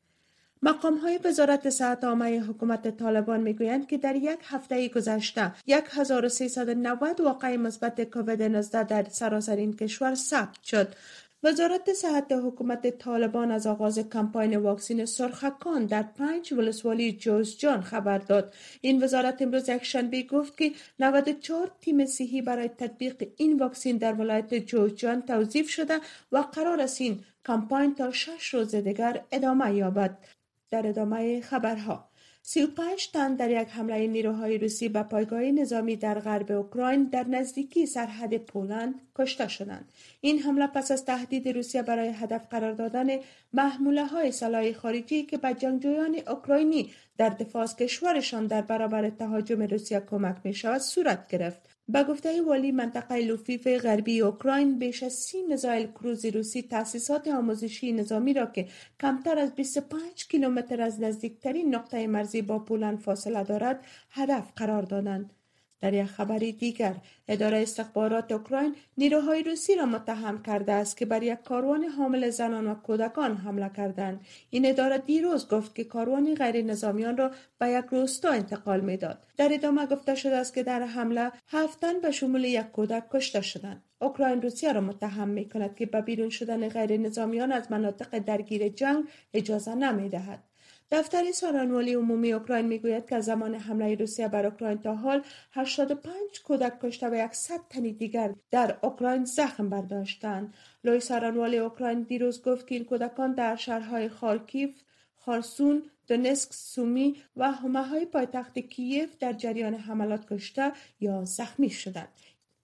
مقام‌های وزارت صحت عامه حکومت طالبان میگویند که در یک هفته گذشته هزار و سیصد و نود واقعه مثبت کووید نوزده در سراسر این کشور ثبت شد. وزارت صحت حکومت طالبان از آغاز کمپاین واکسین سرخکان در پنج ولسوالی جوزجان خبر داد. این وزارت امروز یکشنبه گفت که نود و چهار تیم صحی برای تطبیق این واکسین در ولایت جوزجان توظیف شده و قرار است این کمپاین تا شش روز دیگر ادامه یابد. در ادامه خبرها، سی و پنج تن در یک حمله نیروهای روسی به پایگاه نظامی در غرب اوکراین در نزدیکی سرحد پولند کشته شدند. این حمله پس از تهدید روسیه برای هدف قرار دادن محموله‌های سلاح خارجی که به جنگجویان اوکراینی در دفاع از کشورشان در برابر تهاجم روسیه کمک می‌شود صورت گرفت. به گفته والی منطقه لوفیف غربی اوکراین، بیش از سی میزایل کروز روسی تأسیسات آموزشی نظامی را که کمتر از بیست و پنج کیلومتر از نزدیکترین نقطه مرزی با پولند فاصله دارد هدف قرار دادند. در یک خبر دیگر، اداره استخبارات اوکراین نیروهای روسی را متهم کرده است که بر یک کاروان حامل زنان و کودکان حمله کردند. این اداره دیروز گفت که کاروان غیر نظامیان را به یک روستا انتقال می‌داد. در ادامه گفته شده است که در حمله هفت تن به شمول یک کودک کشته شدند. اوکراین روسیه را متهم می‌کند که به بیرون شدن غیر نظامیان از مناطق درگیر جنگ اجازه نمی‌دهد. دفتر سخنگوی عمومی اوکراین میگوید که از زمان حمله روسیه بر اوکراین تا حال هشتاد و پنج کودک کشته و صد تن دیگر در اوکراین زخم برداشتند. لوی سخنگوی اوکراین دیروز گفت که این کودکان در شهرهای خارکیف، خارسون، دونسک، سومی و حومه‌های پایتخت کییف در جریان حملات کشته یا زخمی شدند.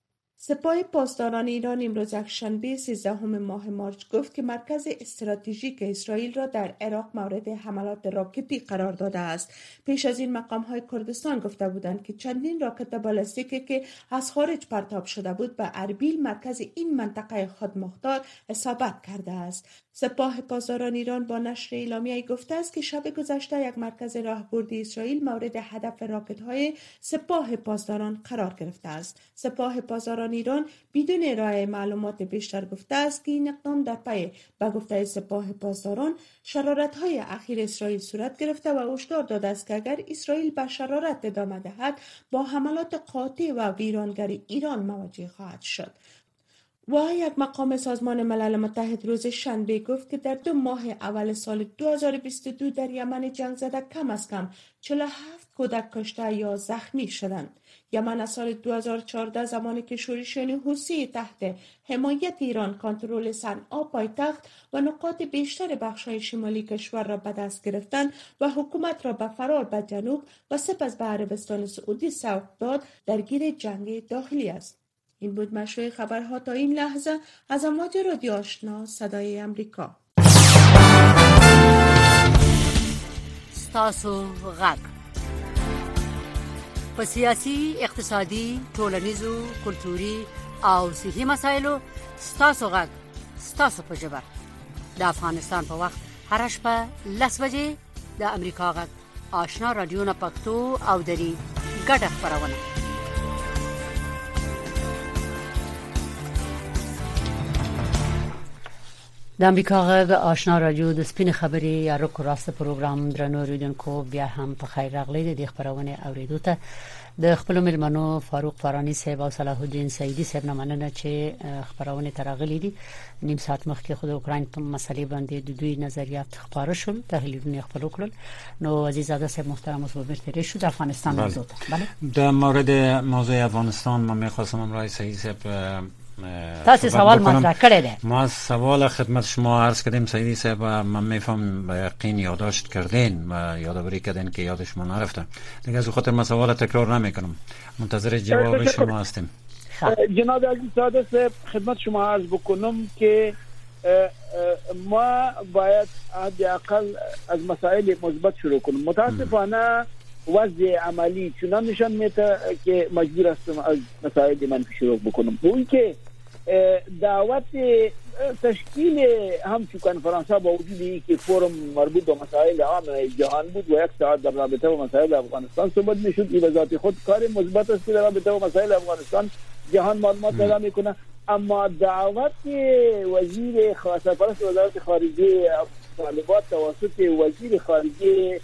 سپاه پاسداران ایران امروز یکشنبه سیزدهم ماه مارچ گفت که مرکز استراتژیک اسرائیل را در عراق مورد حملات راکتی قرار داده است. پیش از این مقام‌های کردستان گفته بودند که چندین راکت بالستیکی که از خارج پرتاب شده بود به اربیل مرکز این منطقه خودمختار اصابت کرده است. سپاه پاسداران ایران با نشر اعلامیه‌ای گفته است که شب گذشته یک مرکز راهبردی اسرائیل مورد هدف راکت‌های سپاه پاسداران قرار گرفته است. سپاه پاسداران ایران بدون ارائه معلومات بیشتر گفته است که این اقدام در پی به گفته سپاه پاسداران شرارت‌های اخیر اسرائیل صورت گرفته و هشدار داده است که اگر اسرائیل به شرارت ادامه دهد با حملات قاطع و ویرانگر ایران مواجه خواهد شد. و یک مقام سازمان ملل متحد روز شنبه گفت که در دو ماه اول سال دو هزار و بیست و دو در یمن جنگ زده کم از کم چهل و هفت کودک کشته یا زخمی شدند. یمن از سال دو هزار و چهارده زمانی که شورشیان حوثی تحت حمایت ایران کنترل صنعا پایتخت و نقاط بیشتر بخش‌های شمالی کشور را به دست گرفتند و حکومت را به فرار به جنوب و سپس به عربستان سعودی سوق داد، درگیر جنگ داخلی است. این بود مشروع خبرها تا این لحظه از امواج رادیو آشنا صدای امریکا. ستاسو غږ په سیاسي، اقتصادي، ټولنیزو، کلتوري او صحي مسایلو ستاسو غږ ستاسو په ژبه د افغانستان په وخت هر شپه لس بجې د امریکا غږ آشنا رادیو نه پښتو او دري ګډه خپرونه. د امریکا غږ آشنا رادیو د سپین خبرې یا رکو راست پروګرام درنو ریډونکو بیا هم په خیر راغلی د خبرونه اوریدو ته د خپل ملمنو فاروق فارانی صاحب او صلاح الدین سعیدی صاحب نه مننه چې خبرونه ترغلي دي. نیم ساعت مخکې خود اوکراین په مسلې باندې د دوی نظریات خبره شول، تحلیلونه خپل کړل. نو عزیزاده صاحب محترم اوس برتری شو د افغانستان موضوع ته. بله در مورد موضوع افغانستان من می‌خواستم امروز سعید صاحب تاسو سوال مطرح کړی دی. ما سوال خدمت شما عرض کردیم سعیدی صاحب، من میفهم به یقین یادداشت کردین و یادآوری کردین که یاد شما نرفته دیگه، از خاطر من سوال تکرار نمیکنم، منتظر جواب شما هستیم. جناب عزیز ساده صاحب خدمت شما عرض بکنم که ما باید حداقل از مسائل مثبت شروع کنیم. متاسفانه وضع عملی چنان نشان میده که مجبور هستم از مسائل منفی شروع بکنم. اون که دعوت تشکیل همچون کنفرانس ها با وجود این که فورم مربوط به مسائل عام جهان بود و یک ساعت در رابطه با مسائل افغانستان صحبت میشد، این به ذات خود کار مثبت است که در رابطه با مسائل افغانستان جهان معلومات پیدا میکنه. اما دعوت وزیر سرپرست وزارت خارجه طالبات توسط وزیر خارجه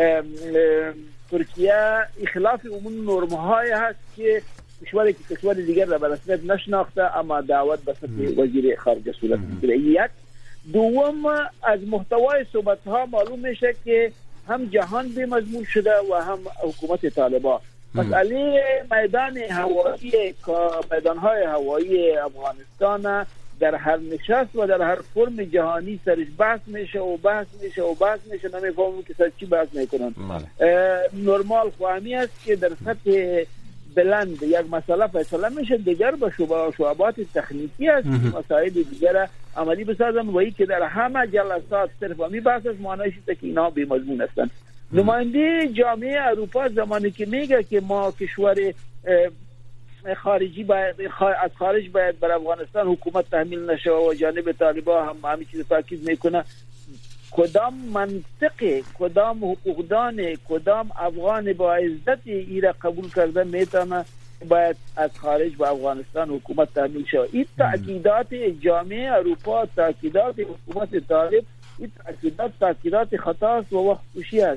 ترکیه خلاف عموم نرم‌های هست که کشوری که کشور دیگر را به رسمیت نشناخته اما دعوت به سطح وزیر خارجه صورت می‌گیره. یک دوم از محتوای صحبت‌ها معلوم میشه که هم جهان بی مضمون شده و هم حکومت طالبان. مسئله میدان هوایی میدان‌های هوایی افغانستان در هر نشست و در هر فرم جهانی سرش بحث میشه و بحث میشه و بحث میشه، نمیفهمم که سر چی بحث میکنن. نرمال خواهمی است که در سطح بلند یک مسئله فیصله میشه، دیگر با شعبات تکنیکی است که مسائل دیگر عملی بسازن و ای که در همه جلسات صرف همی بحث است معنیش است که اینا بی مضمون هستند. نماینده جامعه اروپا زمانی که میگه که ما کشور خارجی باید از خارج باید بر افغانستان حکومت تحمیل نشه و جانب طالبان هم همین چیز تاکید میکنه، کدام منطقه، کدام حقوقدان، کدام افغان با عزت ایره قبول کرده میتونه باید از خارج به افغانستان حکومت تحمیل شه؟ این تاکیدات جامعه اروپا، تاکیدات حکومت طالب، این تاکیدات تاکیدات خطاست و وقت کشی است.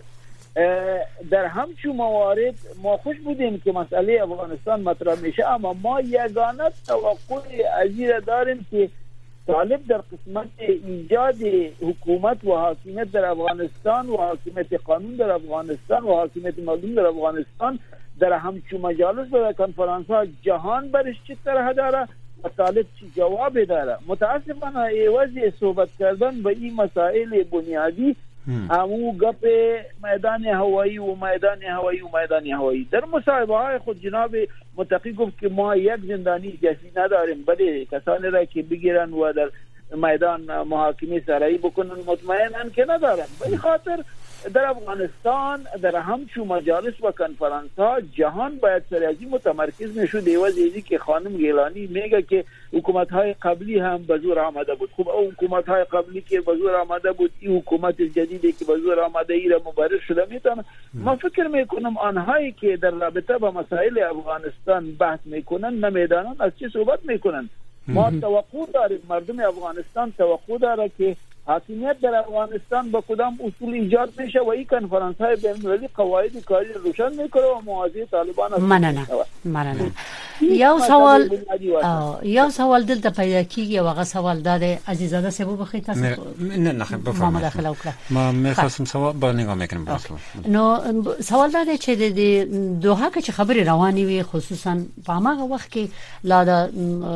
در همچون موارد ما خوش بودیم که مسئله افغانستان مطرح میشه، اما ما یگانه توقع عزیز داریم که طالب در قسمت ایجاد حکومت و حاکمیت در افغانستان و حاکمیت قانون در افغانستان و حاکمیت مردم در افغانستان در همچون مجالس و کنفرانس ها جهان برش چه طرح داره و طالب چی جواب داره. متاسفانه عوض صحبت کردن به این مسائل بنیادی همو گپ میدان هوایی و میدان هوایی و میدان هوایی. در مصاحبه های خود جناب متقی گفت که ما یک زندانی جزئی نداریم، بله کسانی را که بگیرن و در میدان محاکمه سرایی بکنن مطمئنن که ندارن. به خاطر در افغانستان در همچو مجالس و کنفرانس ها جهان باید سر از این متمرکز میشود. دیوز ایزی که خانم گیلانی میگه که حکومت های قبلی هم به زور آمده بود. خب او حکومت های قبلی که به زور آمده بود، این حکومت جدیدی که به زور آمده ای را مبارز شده میتونه. ما فکر میکنم آنهایی که در رابطه با مسائل افغانستان بحث میکنن نمیدانن از چه صحبت میکنن. ما توقع داریم، مردم افغانستان توقع داره که حاکمیت در افغانستان با کدام اصول ایجاد میشه و این کنفرانس های بین المللی قواعد کاری روشن میکنه و مواضع طالبان است. مننه مننه یو سوال یو سوال دلته پیدا کیږي او هغه سوال داده عزیزاده سبب بخی تاسو نه نه بفرمایید. ما میخواستم سوال با نگاه میکنم باسو نو سوال داده چې د دوحه کې خبري رواني وي خصوصا په هغه وخت کې لا دا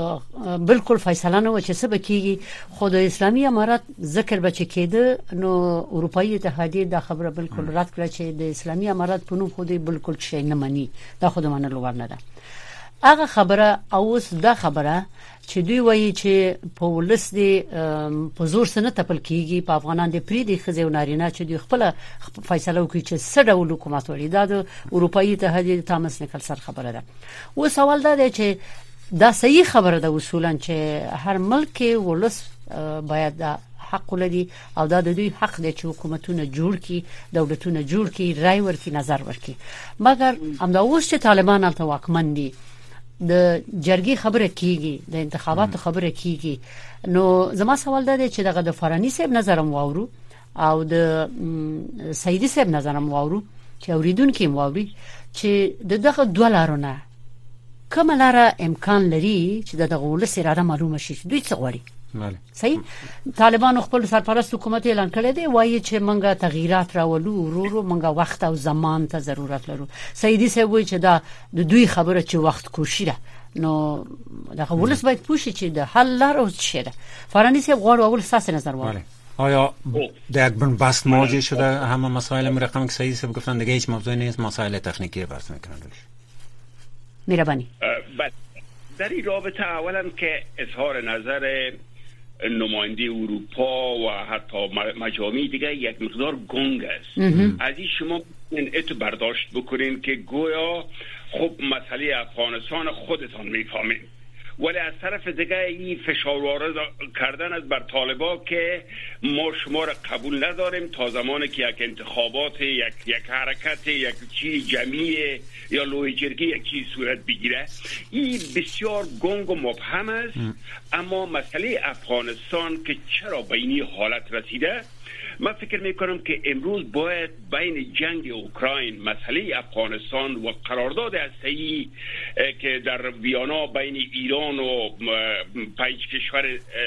بالکل فیصله نه و چې څه بکیږي. خود اسلامي امارات ذکر بچ کېده نو اروپאי اتحادیه دا خبره بالکل رد کړه چې د اسلامي امارات په نوم خو دې بالکل شي نه مني. دا خود منلو ورنه ده. هغه خبره اوس دا خبره چې دوی وایي چې په ولس دی په زور سره تپل کیږي په افغانان دی پری دی خزه و نارینه چې دوی خپل فیصله وکړي چې څه ډول حکومت وړي. دا د اروپאי اتحادیه تامس نکل سر خبره ده. و سوال دا دی چې دا صحیح خبره ده اصولا چې هر ملک ولس باید دا حق لري او دا د دوی حق دی چې حکومتونه جوړ کړي، دولتونه جوړ کړي، رای ورکړي، نظر ورکړي. مګر همدا اوس چې طالبان الته واکمن دي د جرګي خبره کیږي، د انتخاباتو خبره کیږي. نو زما سوال دا دی چې دغه د فرانی صاحب نظرم واورو او د سیدی صاحب نظرم واورو چې اوریدونکو واوري چې دغه دوه لارونه کومه لار امکان لري چې دغه ولس اراده معلومه شي دوی څه غواړي. بله صحیح. طالبان خپل سرپرست حکومت اعلان کړی دی، وایي چې منګه تغیرات راولو ورو ورو، منګه وخت او زمان ته ضرورت لرو. سیدی صاحب وایي چې دا د دوی خبره چې وخت کوشي ده. نو دغه ولس باید پوښي چې د حل لار څه ده. فرانی صاحب غواړي اول ساس نظر وایي. آیا در یک بنبست مواجه شده همه مسائل مرقم که سیدی صاحب گفتن دیگه هیچ موضوعی نیست، مسائل تکنیکی بحث میکنن روش؟ مهربانی. در این رابطه اولا که اظهار نظر نماینده اروپا و حتی مجامع دیگه یک مقدار گنگ است. از این شما اتو برداشت بکنین که گویا خب مسئله افغانستان خودتان میفهمین، ولی از طرف دیگه این فشار وارد کردن از بر طالبا که ما شما را قبول نداریم تا زمانی که یک انتخابات یک یک حرکت یک چیز جمعی یا لوی جرگی یک چیز صورت بگیره، این بسیار گنگ و مبهم است. اما مسئله افغانستان که چرا به این حالت رسیده، من فکر میکنم که امروز باید بین جنگ اوکراین، مسئله افغانستان و قرارداد هسته‌ای که در ویانا بین ایران و پنج کشور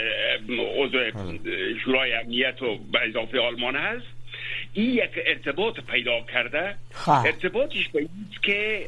عضو شورای امنیت و به اضافه آلمان هست، این یک ارتباط پیدا کرده. خواه. ارتباطش به این که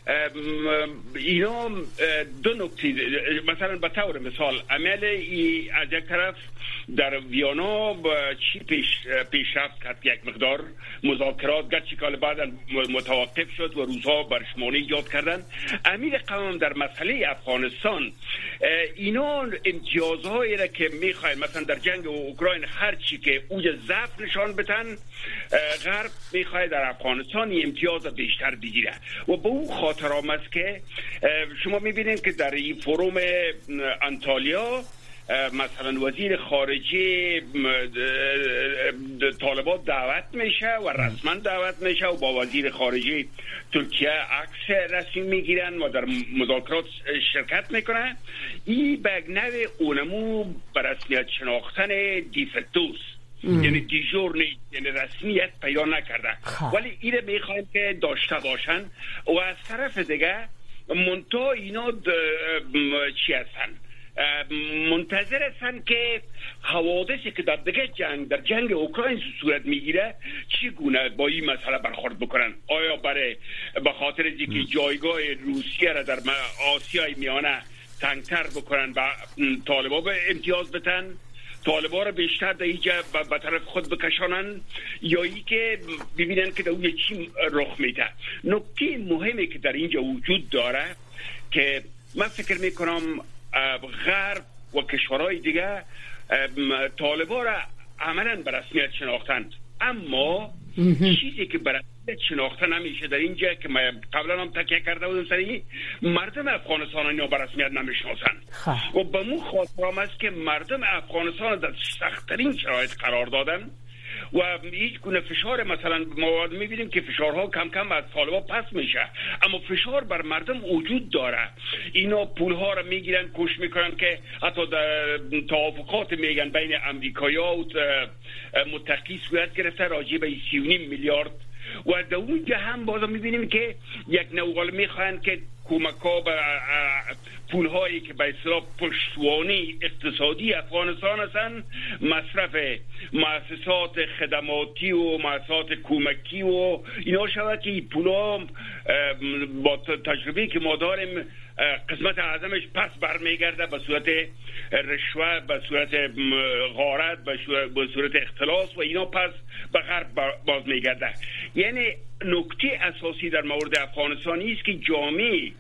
اینا دو نکته، مثلا به طور مثال عمل ای از یک طرف در ویانا چی پیش پیشرفت کرد، یک مقدار مذاکرات گرچه که بعد متوقف شد و روزها برشمانی ایجاد کردن. امیر قوم در مسئله افغانستان اینا امتیازهایی را که میخواین مثلا در جنگ اوکراین هر چی که اوج ضعف نشان بدن، غرب میخواد در افغانستان امتیاز بیشتر بگیره و به اون خاطر هم است که شما میبینید که در این فروم انتالیا مثلا وزیر خارجه طالبان دعوت میشه و رسما دعوت میشه و با وزیر خارجه ترکیه عکس رسمی میگیرن و در مذاکرات شرکت میکنن. این به نوع اونمو به رسمیت شناختن دیفکتوس، یعنی دیجور نیست، یعنی رسمیت پیدا نکرده، ولی اینه میخوایم که داشته باشن. و از طرف دیگه منتها اینا چی هستن؟ منتظر هستن که حوادثی که در دیگه جنگ در جنگ اوکراین صورت میگیره چگونه با این مسئله برخورد بکنن. آیا برای به خاطر اینکه جایگاه روسیه را در آسیای میانه تنگتر بکنن و طالبان به امتیاز بتن، طالبان را بیشتر در اینجا به طرف خود بکشانن یا ای که ببینن که در اون چی رخ میده. نکته مهمی که در اینجا وجود داره که من فکر میکنم غرب و کشورهای دیگه طالبان را عملا به رسمیت شناختند، اما چیزی که به رسمیت شناخته نمیشه در اینجا که من قبلا هم تکیه کرده بودم سری مردم افغانستان اینا به رسمیت نمیشناسند و به مو خاطر هم است که مردم افغانستان در سخت‌ترین شرایط قرار دادن و هیچ گونه فشار، مثلا ما میبینیم که فشارها کم کم از طالبان پس میشه، اما فشار بر مردم وجود داره. اینا پولها رو میگیرن، کش میکنن که حتی در توافقات میگن بین امریکایا و متحدین صورت گرفته راجع به سی و نیم میلیارد و در اونجا هم باز میبینیم که یک نوغال میخواهند که کمک‌ها به پول‌هایی که به اصطلاح پشتوانه اقتصادی افغانستان هستند مصرف مؤسسات خدماتی و مؤسسات کمکی و اینا شود که پول‌ها با تجربه که ما داریم قسمت اعظمش پس برمیگرده به صورت رشوه، به صورت غارت، به صورت اختلاس و اینا پس به غرب باز میگرده. یعنی نکته اساسی در مورد افغانستان است که جامعه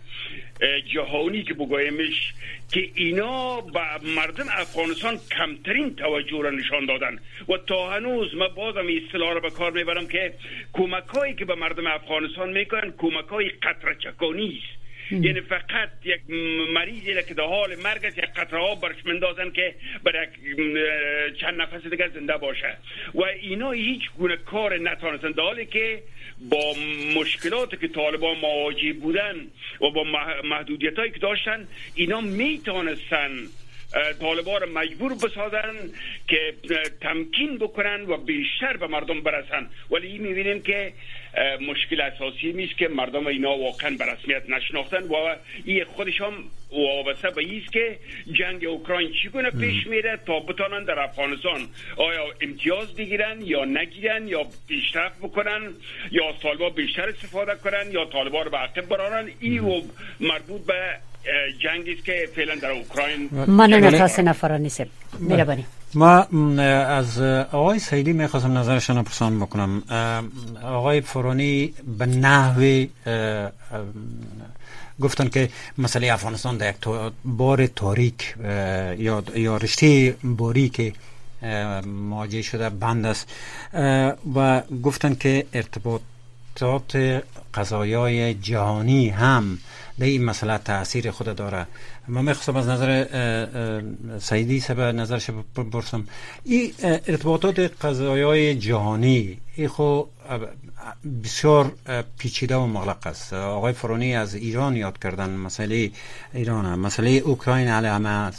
جهانی که بگویمش که اینا به مردم افغانستان کمترین توجه را نشان دادن و تا هنوز من بازم اصطلاح را به کار میبرم که کمک‌هایی که به مردم افغانستان میکنن کمک‌های قطره چکانی است. یعنی فقط یک مریضی که در حال مرگ است یک قطره آب برش مندازن که برای چند نفس دیگه زنده باشه و اینا هیچ گونه کار نتونستن، در حالی که با مشکلاتی که طالبان مواجه بودن و با محدودیت هایی که داشتن اینا میتونستن طالبان را مجبور بسازن که تمکین بکنن و بیشتر به مردم برسن، ولی این میبینیم که مشکل اساسی میست که مردم اینا واقعا به رسمیت نشناختن و این خودش هم وابسته به ایست که جنگ اوکراین چگونه پیش میره تا بتانن در افغانستان آیا امتیاز بگیرن یا نگیرن یا پیشرفت بکنن یا از طالبان بیشتر استفاده کنن یا طالبان رو به عقب برارن. این و مربوط به جنگی است که فعلا در اوکراین. من نتاسه نفرانی سب میربانی ما از آقای سیدی میخواستم نظرشان رو پرسان بکنم. آقای فرانی به نحوی گفتن که مسئله افغانستان در یک بار تاریک یا یا رشته باری که مواجه شده بند است و گفتن که ارتباطات قضایای جهانی هم در این مسئله تأثیر خود داره. من میخواستم از نظر سعیدی سبب نظرش بپرسم. این ارتباطات قضایای جهانی ای خو بسیار پیچیده و مغلق است. آقای فرانی از ایران یاد کردن، مسئله ایران، مسئله اوکراین همه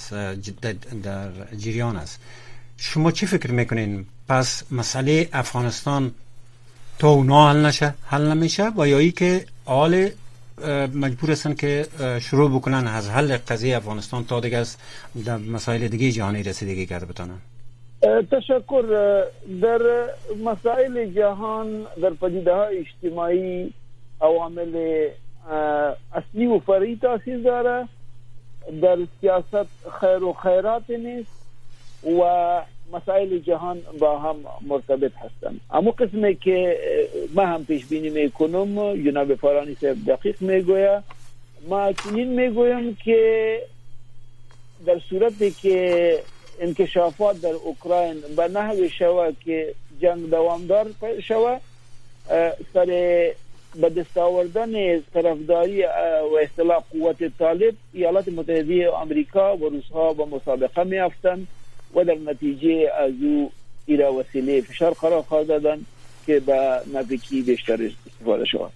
در جریان است. شما چی فکر میکنین؟ پس مسئله افغانستان تا اونا حل نشه حل نمیشه و یا ای که آل مجبور هستن که شروع بکنن از حل قضیه افغانستان تا دیگه از در مسائل دیگه جهانی رسیدگی کرده بتانن؟ تشکر. در مسائل جهان در پدیده های اجتماعی عوامل اصلی و فرعی تاثیر داره. در سیاست خیر و خیرات نیست و مسائل جهان با هم مرتبط هستند. اما قسمی که ما هم پیش بینی میکنم جناب فرانی صاحب دقیق میگوید، ما چنین میگویم که در صورتی که انکشافات در اوکراین به نحوی شود که جنگ دوامدار شود، سر به دست آوردن طرفداری و اصطلاح قوت طالب ایالات متحده آمریکا و روس‌ها به مسابقه میافتند و در نتیجه از او ایرا وسیله فشار قرار خواهد دادن که به نفعی بیشتر استفاده شود.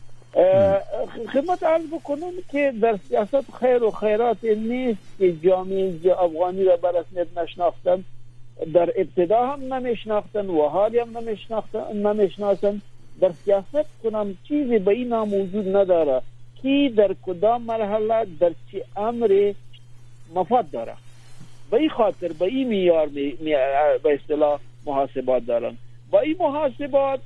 خدمت عرض بکنم که در سیاست خیر و خیرات نیست که جامعه افغانی را به رسمیت نشناختن، در ابتدا هم نمیشناختن و حالی هم نمیشناسن. در سیاست کنم چیزی به این نام وجود نداره که در کدام مرحله در چه امر مفاد داره. به این خاطر به این معیار به اصطلاح محاسبات دارن. با این محاسبات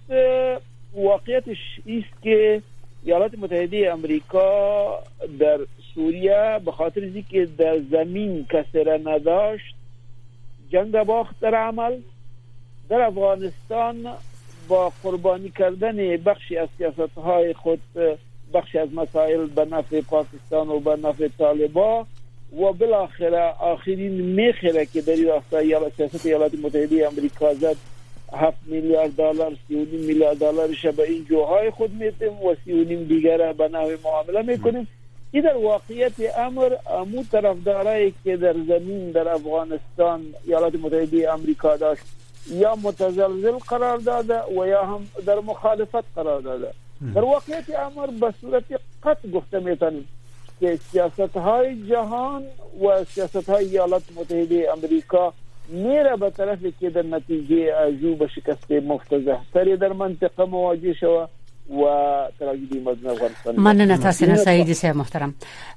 واقعیتش است که ایالات متحده آمریکا در سوریه به خاطر اینکه در زمین کسره نداشت جنگ باخت در عمل. در افغانستان با قربانی کردن بخشی از سیاست‌های خود، بخشی از مسائل به نفع پاکستان و به نفع طالبان و بالاخره آخرین میخره که در راستا یا سیاست ایالات متحده آمریکا زد هفت میلیارد دلار، سی و نیم میلیارد دلارش به این جوهای خود میتیم و سی و نیم دیگر به نحو معامله میکنیم. این در واقعیت امر امو طرفدارایی که در زمین در افغانستان ایالات متحده آمریکا داشت یا متزلزل قرار داده و یا هم در مخالفت قرار داده. در واقعیت امر به صورت قطع گفته میتونیم که سیاست های جهان و سیاست های ایالات متحده آمریکا میره به طرفی که در نتیجه ازو به شکست مفتضح تری در منطقه مواجه شوه و تراژدی مدن افغانستان. مننه تاسو نه سعید صاحب محترم.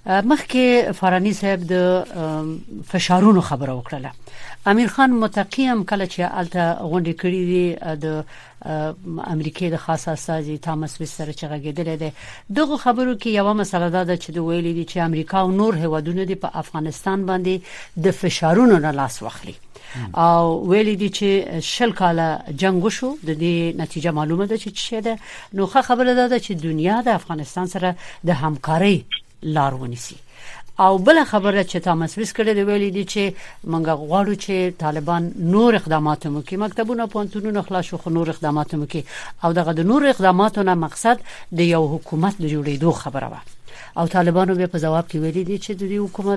مخکې فارانی صاحب د فشارونو خبره وکړه. امیر خان متقیم کله چې الته غونډې کړې دي د امریکای د خاص استازي تامس ویس سره چې غږیدل دي، دغه خبرو کې یو مسله ده چې د ویلې دي چې امریکا او نور هیوادونه دي په افغانستان باندې د فشارونو نه لاس واخلي او ویلې دي چې شل کاله جنگ وشو، د دې نتیجه معلومه ده چې څه ده. نو خبره ده چې دنیا د افغانستان سره د همکارۍ لار ونیسي. او بل خبره چې تامس ویس کړي دی ویلي دي چې منګه غواړو چې طالبان نور اقدامات وکړي، مکتبونه پونتونونه خلاص شو، خو نور اقدامات وکړي او دغه د نور اقداماتو نه مقصد د یو حکومت د جوړېدو خبره و. او طالبانو به په جواب کې ویلي دي چې د دې حکومت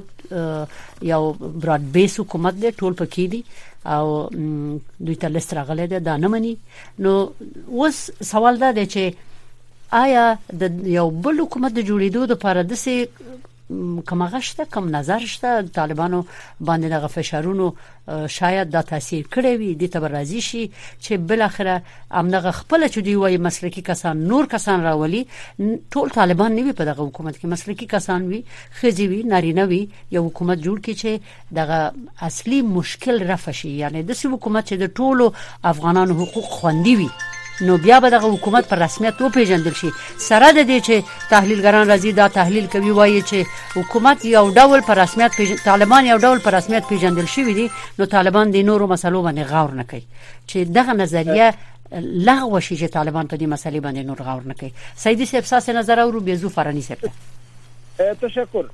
یو براډ بیس حکومت دی، ټول پکې دي او دوی ته لست راغلی دی، دا نه مني. نو اوس سوال دا دی چې آیا د یو بل حکومت د جوړېدو لپاره د څه کوم غشته کوم نظر شته طالبانو باندې دغه فشارونو شاید دا تاثیر کړی وي، د ته راضي شي چې بل اخره امنغه خپل چې دی وای مسلکی کسان نور کسان راولي، ټول طالبان نه وي په دغه حکومت کې، مسلکی کسان وي، خزي وي، نارینه وي، یو حکومت جوړ کړي چې دغه اصلي مشکل رفع شي، یعنی د څه حکومت چې د ټولو افغانانو حقوق خوندي وي. نو بیا به دغه حکومت پر رسمیت و پیژندل شي. سره د دې چې تحلیلګران راځي دا تحلیل کوي وایي چې حکومت یو ډول پر رسمیت پیژن... طالبان یو ډول پر رسمیت پیژندل شي دي، نو طالبان د نورو مسلو باندې غور نه کوي چې دغه نظریه لغوه شي چې طالبان په دې مسلې باندې نور غور نه کوي. سیدی صاحب ساس نظر او بیزو فرانی صاحب. تشکر.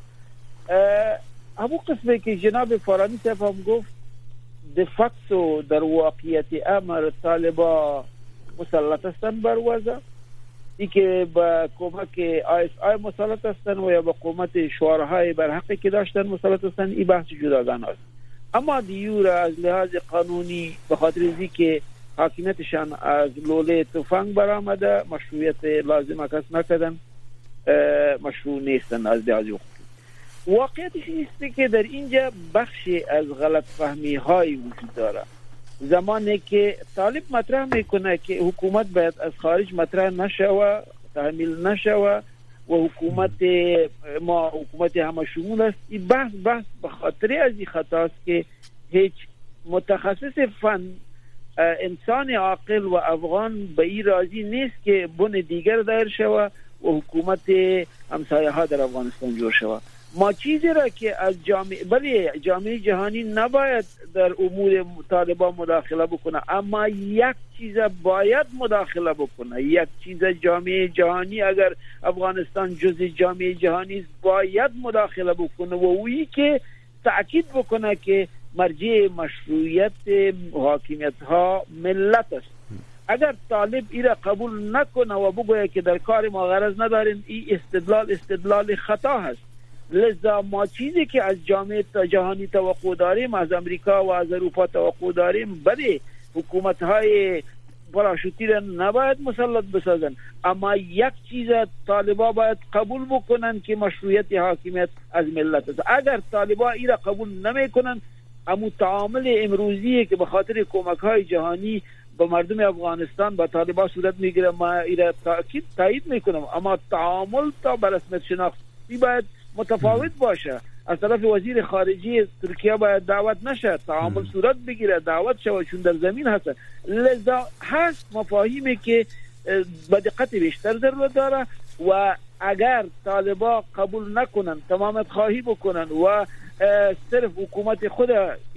ابو قسمه که جناب فرانی صاحب هم گفت د فاکتو در واقعیت امر طالبان مسلط هستند بر وضع، ای که با کمک آی اس آی مسلط هستند و یا با قومت شعارهای برحقی که داشتن مسلط هستند، این بحث جداگانه است. اما دیور از لحاظ قانونی به خاطر از که حاکمیتشان از لوله تفنگ برآمده، مشروعیت لازم کس نکردن، مشروع نیستن از لحاظ حقوقی. واقعیتش است که در اینجا بخشی از غلط فهمی های وجود داره. زمانی که طالب مطرح میکنه که حکومت باید از خارج مطرح نشوه، تحمیل نشوه و حکومت ما حکومت همه شمول است، این بحث بحث به خاطر از این خطاست که هیچ متخصص فن انسان عاقل و افغان به این راضی نیست که بن دیگر دایر شوه و حکومت همسایه ها در افغانستان جور شوه. ما چیزی را که از جامعه بله جامعه جهانی نباید در امور طالبان مداخله بکنه، اما یک چیز باید مداخله بکنه، یک چیز جامعه جهانی اگر افغانستان جزء جامعه جهانی است باید مداخله بکنه و اویی که تأکید بکنه که مرجع مشروعیت حاکمیت ها ملت است. اگر طالب این را قبول نکنه و بگویه که در کار ما غرض نداریم، این استدلال استدلال خطا هست. لذا ما چیزی که از جامعه جهانی توقع داریم، از امریکا و از اروپا توقع داریم، بله حکومت های پاراشوتی را نباید مسلط بسازن، اما یک چیز طالبا باید قبول بکنن که مشروعیت حاکمیت از ملت است. اگر طالبا این را قبول نمیکنن، اما تعامل امروزی که به خاطر کمک های جهانی به مردم افغانستان با طالبا صورت میگیره، ما این را تاکید تایید میکنم، اما تعامل تا به رسمیت شناختی باید متفاوت باشه. از طرف وزیر خارجه ترکیه باید دعوت نشه، تعامل صورت بگیره، دعوت شود، چون در زمین هست. لذا هست مفاهیمی که به دقت بیشتر ضرورت داره و اگر طالبا قبول نکنن، تمامت خواهی بکنن و صرف حکومت خود که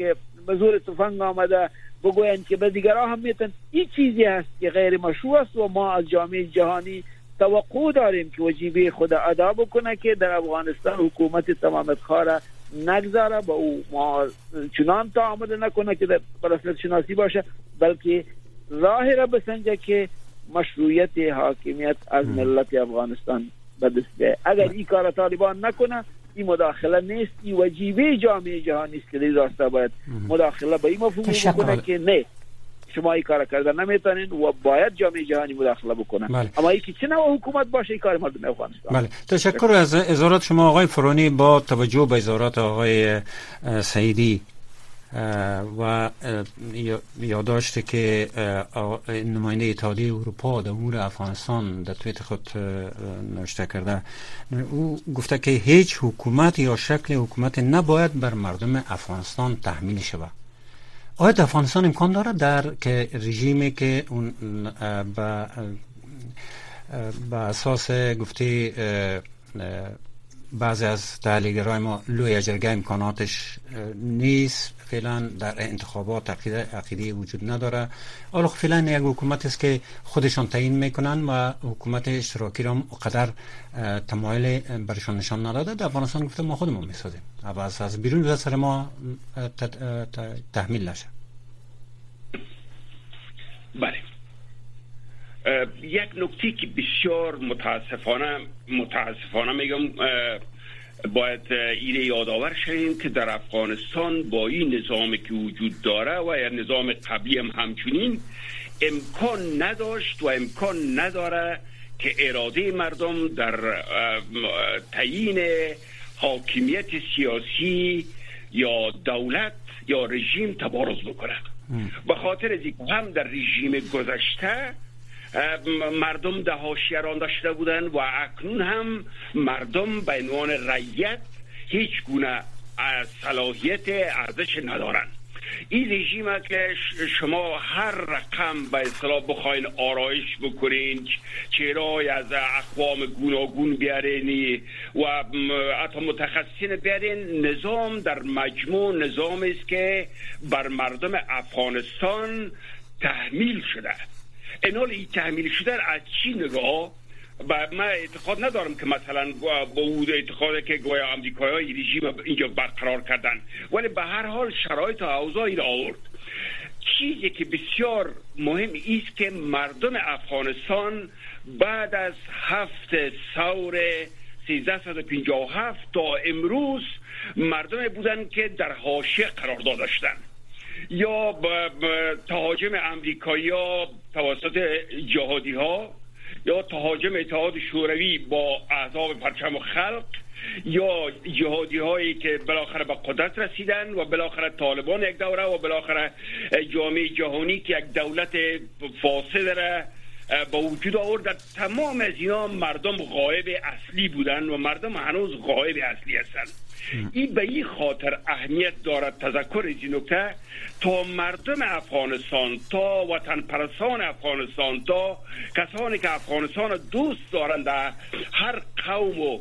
به زور تفنگ آمده بگویند که به دیگران هم میتن. این چیزی هست که غیر مشروع است و ما از جامعه جهانی توقع داریم که وجیبه خود ادا بکنه که در افغانستان حکومت تمام‌خوار نگذاره با او ما چنان تعامل نکنه که در رسمیت شناسی باشه، بلکه راه را بسنجه که مشروعیت حاکمیت از ملت افغانستان به دست بیاید. اگر این کار طالبان نکنه این مداخله نیست، این وجیبه جامعه جهانی است که در راستا باید مداخله به این مفهوم بکنه که نه شما این کار کردن نمیتونین و باید جامعه جهانی مداخله بکنه. بله. اما اینکه چه نوع حکومت باشه این کار مردم افغانستان. بله. تشکر از اظهارات شما آقای فرانی. با توجه به اظهارات آقای سعیدی و یادداشت که نماینده اتحادیه اروپا در امور افغانستان در توییت خود نوشته کرده، او گفته که هیچ حکومت یا شکل حکومت نباید بر مردم افغانستان تحمیل شود. آیا در افغانستان امکان داره در که رژیمی که اون با با اساس گفته بعضی از تحلیلگرای ما لوی جرگه امکاناتش نیست، فعلا در انتخابات عقیده عقیده وجود نداره، حالا فعلا یک حکومت است که خودشان تعیین میکنن و حکومت اشتراکی را قدر تمایل برشان نشان نداده، در افغانستان گفته ما خودمون میسازیم و از بیرون از سر ما تحمیل نشه. بله، یک نکته که بسیار متاسفانه متاسفانه میگم باید ایره یادآور شویم که در افغانستان با این نظامی که وجود داره و یا نظام قبلی هم همچنین امکان نداشت و امکان نداره که اراده مردم در تعیین حاکمیت سیاسی یا دولت یا رژیم تبارز بکنه. به خاطر از اینکه هم در رژیم گذشته مردم ده حاشیه رانداشته بودن و اکنون هم مردم به عنوان رعیت هیچ گونه صلاحیت ارزش ندارن. این رژیم که شما هر رقم به اصطلاح بخواین آرایش بکنین، چرای از اقوام گوناگون بیارین و حتی متخصصین بیارین، نظام در مجموع نظامی است که بر مردم افغانستان تحمیل شده. اینال این تحمیل شده از چی نگاه؟ و من اعتقاد ندارم که مثلا با اون اعتقاده که گویا امریکایی رژیم اینجا برقرار کردن، ولی به هر حال شرایط و اوضاعی را آورد. چیزی که بسیار مهم است که مردم افغانستان بعد از هفت ثور سیزده پنجاه و هفت تا امروز مردم بودن که در حاشیه قرار داشتن، یا با تهاجم امریکایی ها توسط جهادی ها، یا تهاجم اتحاد شوروی با احزاب پرچم خلق، یا جهادی هایی که بالاخره به قدرت رسیدن و بالاخره طالبان یک دوره و بالاخره جامعه جهانی که یک دولت فاسد را با وجود آورد. تمام از اینا مردم غایب اصلی بودن و مردم هنوز غایب اصلی هستند. این به این خاطر اهمیت دارد تذکر از این نکته تا مردم افغانستان، تا وطن پرستان افغانستان، تا کسانی که افغانستان دوست دارند در هر قوم و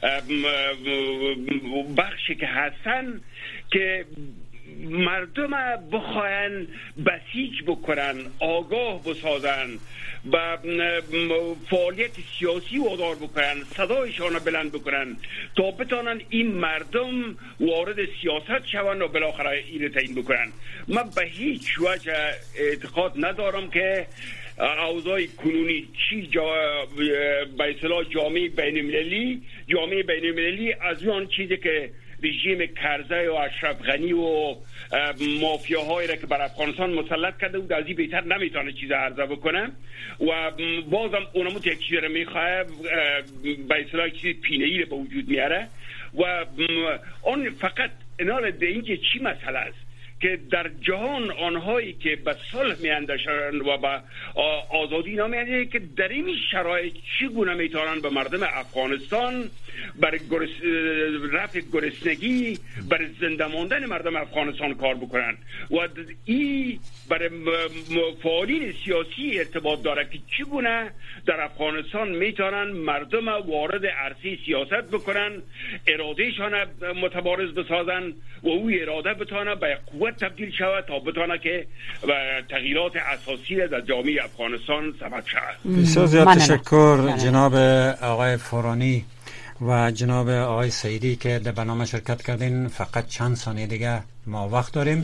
بخشی که هستن، که مردم بخواین بسیج بکنن، آگاه بسازن، با فعالیت سیاسی وادار بکنن، صدایشان بلند بکنن تا بتانن این مردم وارد سیاست شوند و بالاخره این تعیین بکنن. من به هیچ وجه اعتقاد ندارم که اوضاع کنونی چی جا به اصطلاح جامعه بین المللی جامعه بین المللی از اون چیزی که رژیم کرزی و اشرف غنی و مافیاهایی را که بر افغانستان مسلط کرده بود از این بهتر نمیتونه چیز عرضه بکنه و بازم اونمون یک چیز را میخواه به اصطلاح چیز پینه‌ای را به وجود میاره و اون فقط انال به اینکه چی مسئله است که در جهان آنهایی که به صلح میاندیشند و به آزادی نمیاندیشند که در این شرایط چگونه میتونن به مردم افغانستان برای گرس... رفع گرسنگی، برای زنده ماندن مردم افغانستان کار بکنن و این برای فعالین سیاسی ارتباط داره که چگونه در افغانستان میتونن مردم وارد عرصه سیاست بکنن، ارادهشان متبارز بسازن و او اراده بتونه به قوت قوت تبدیل شود تا بتونه که تغییرات اساسی در جامعه افغانستان سبب شود. بسیار زیاد تشکر جناب آقای فورانی و جناب آقای سعیدی که در برنامه شرکت کردین. فقط چند ثانیه دیگه ما وقت داریم.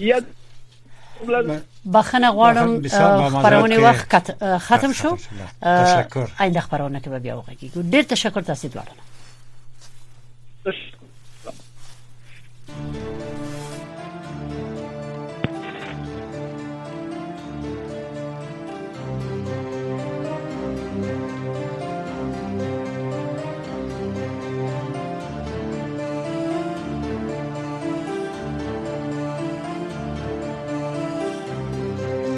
بخنه غواړم خبرونه وخت ختم شو. تشکر. آینده خبرونه که به بیا وګورئ. ډیر تشکر تاسو دواړو.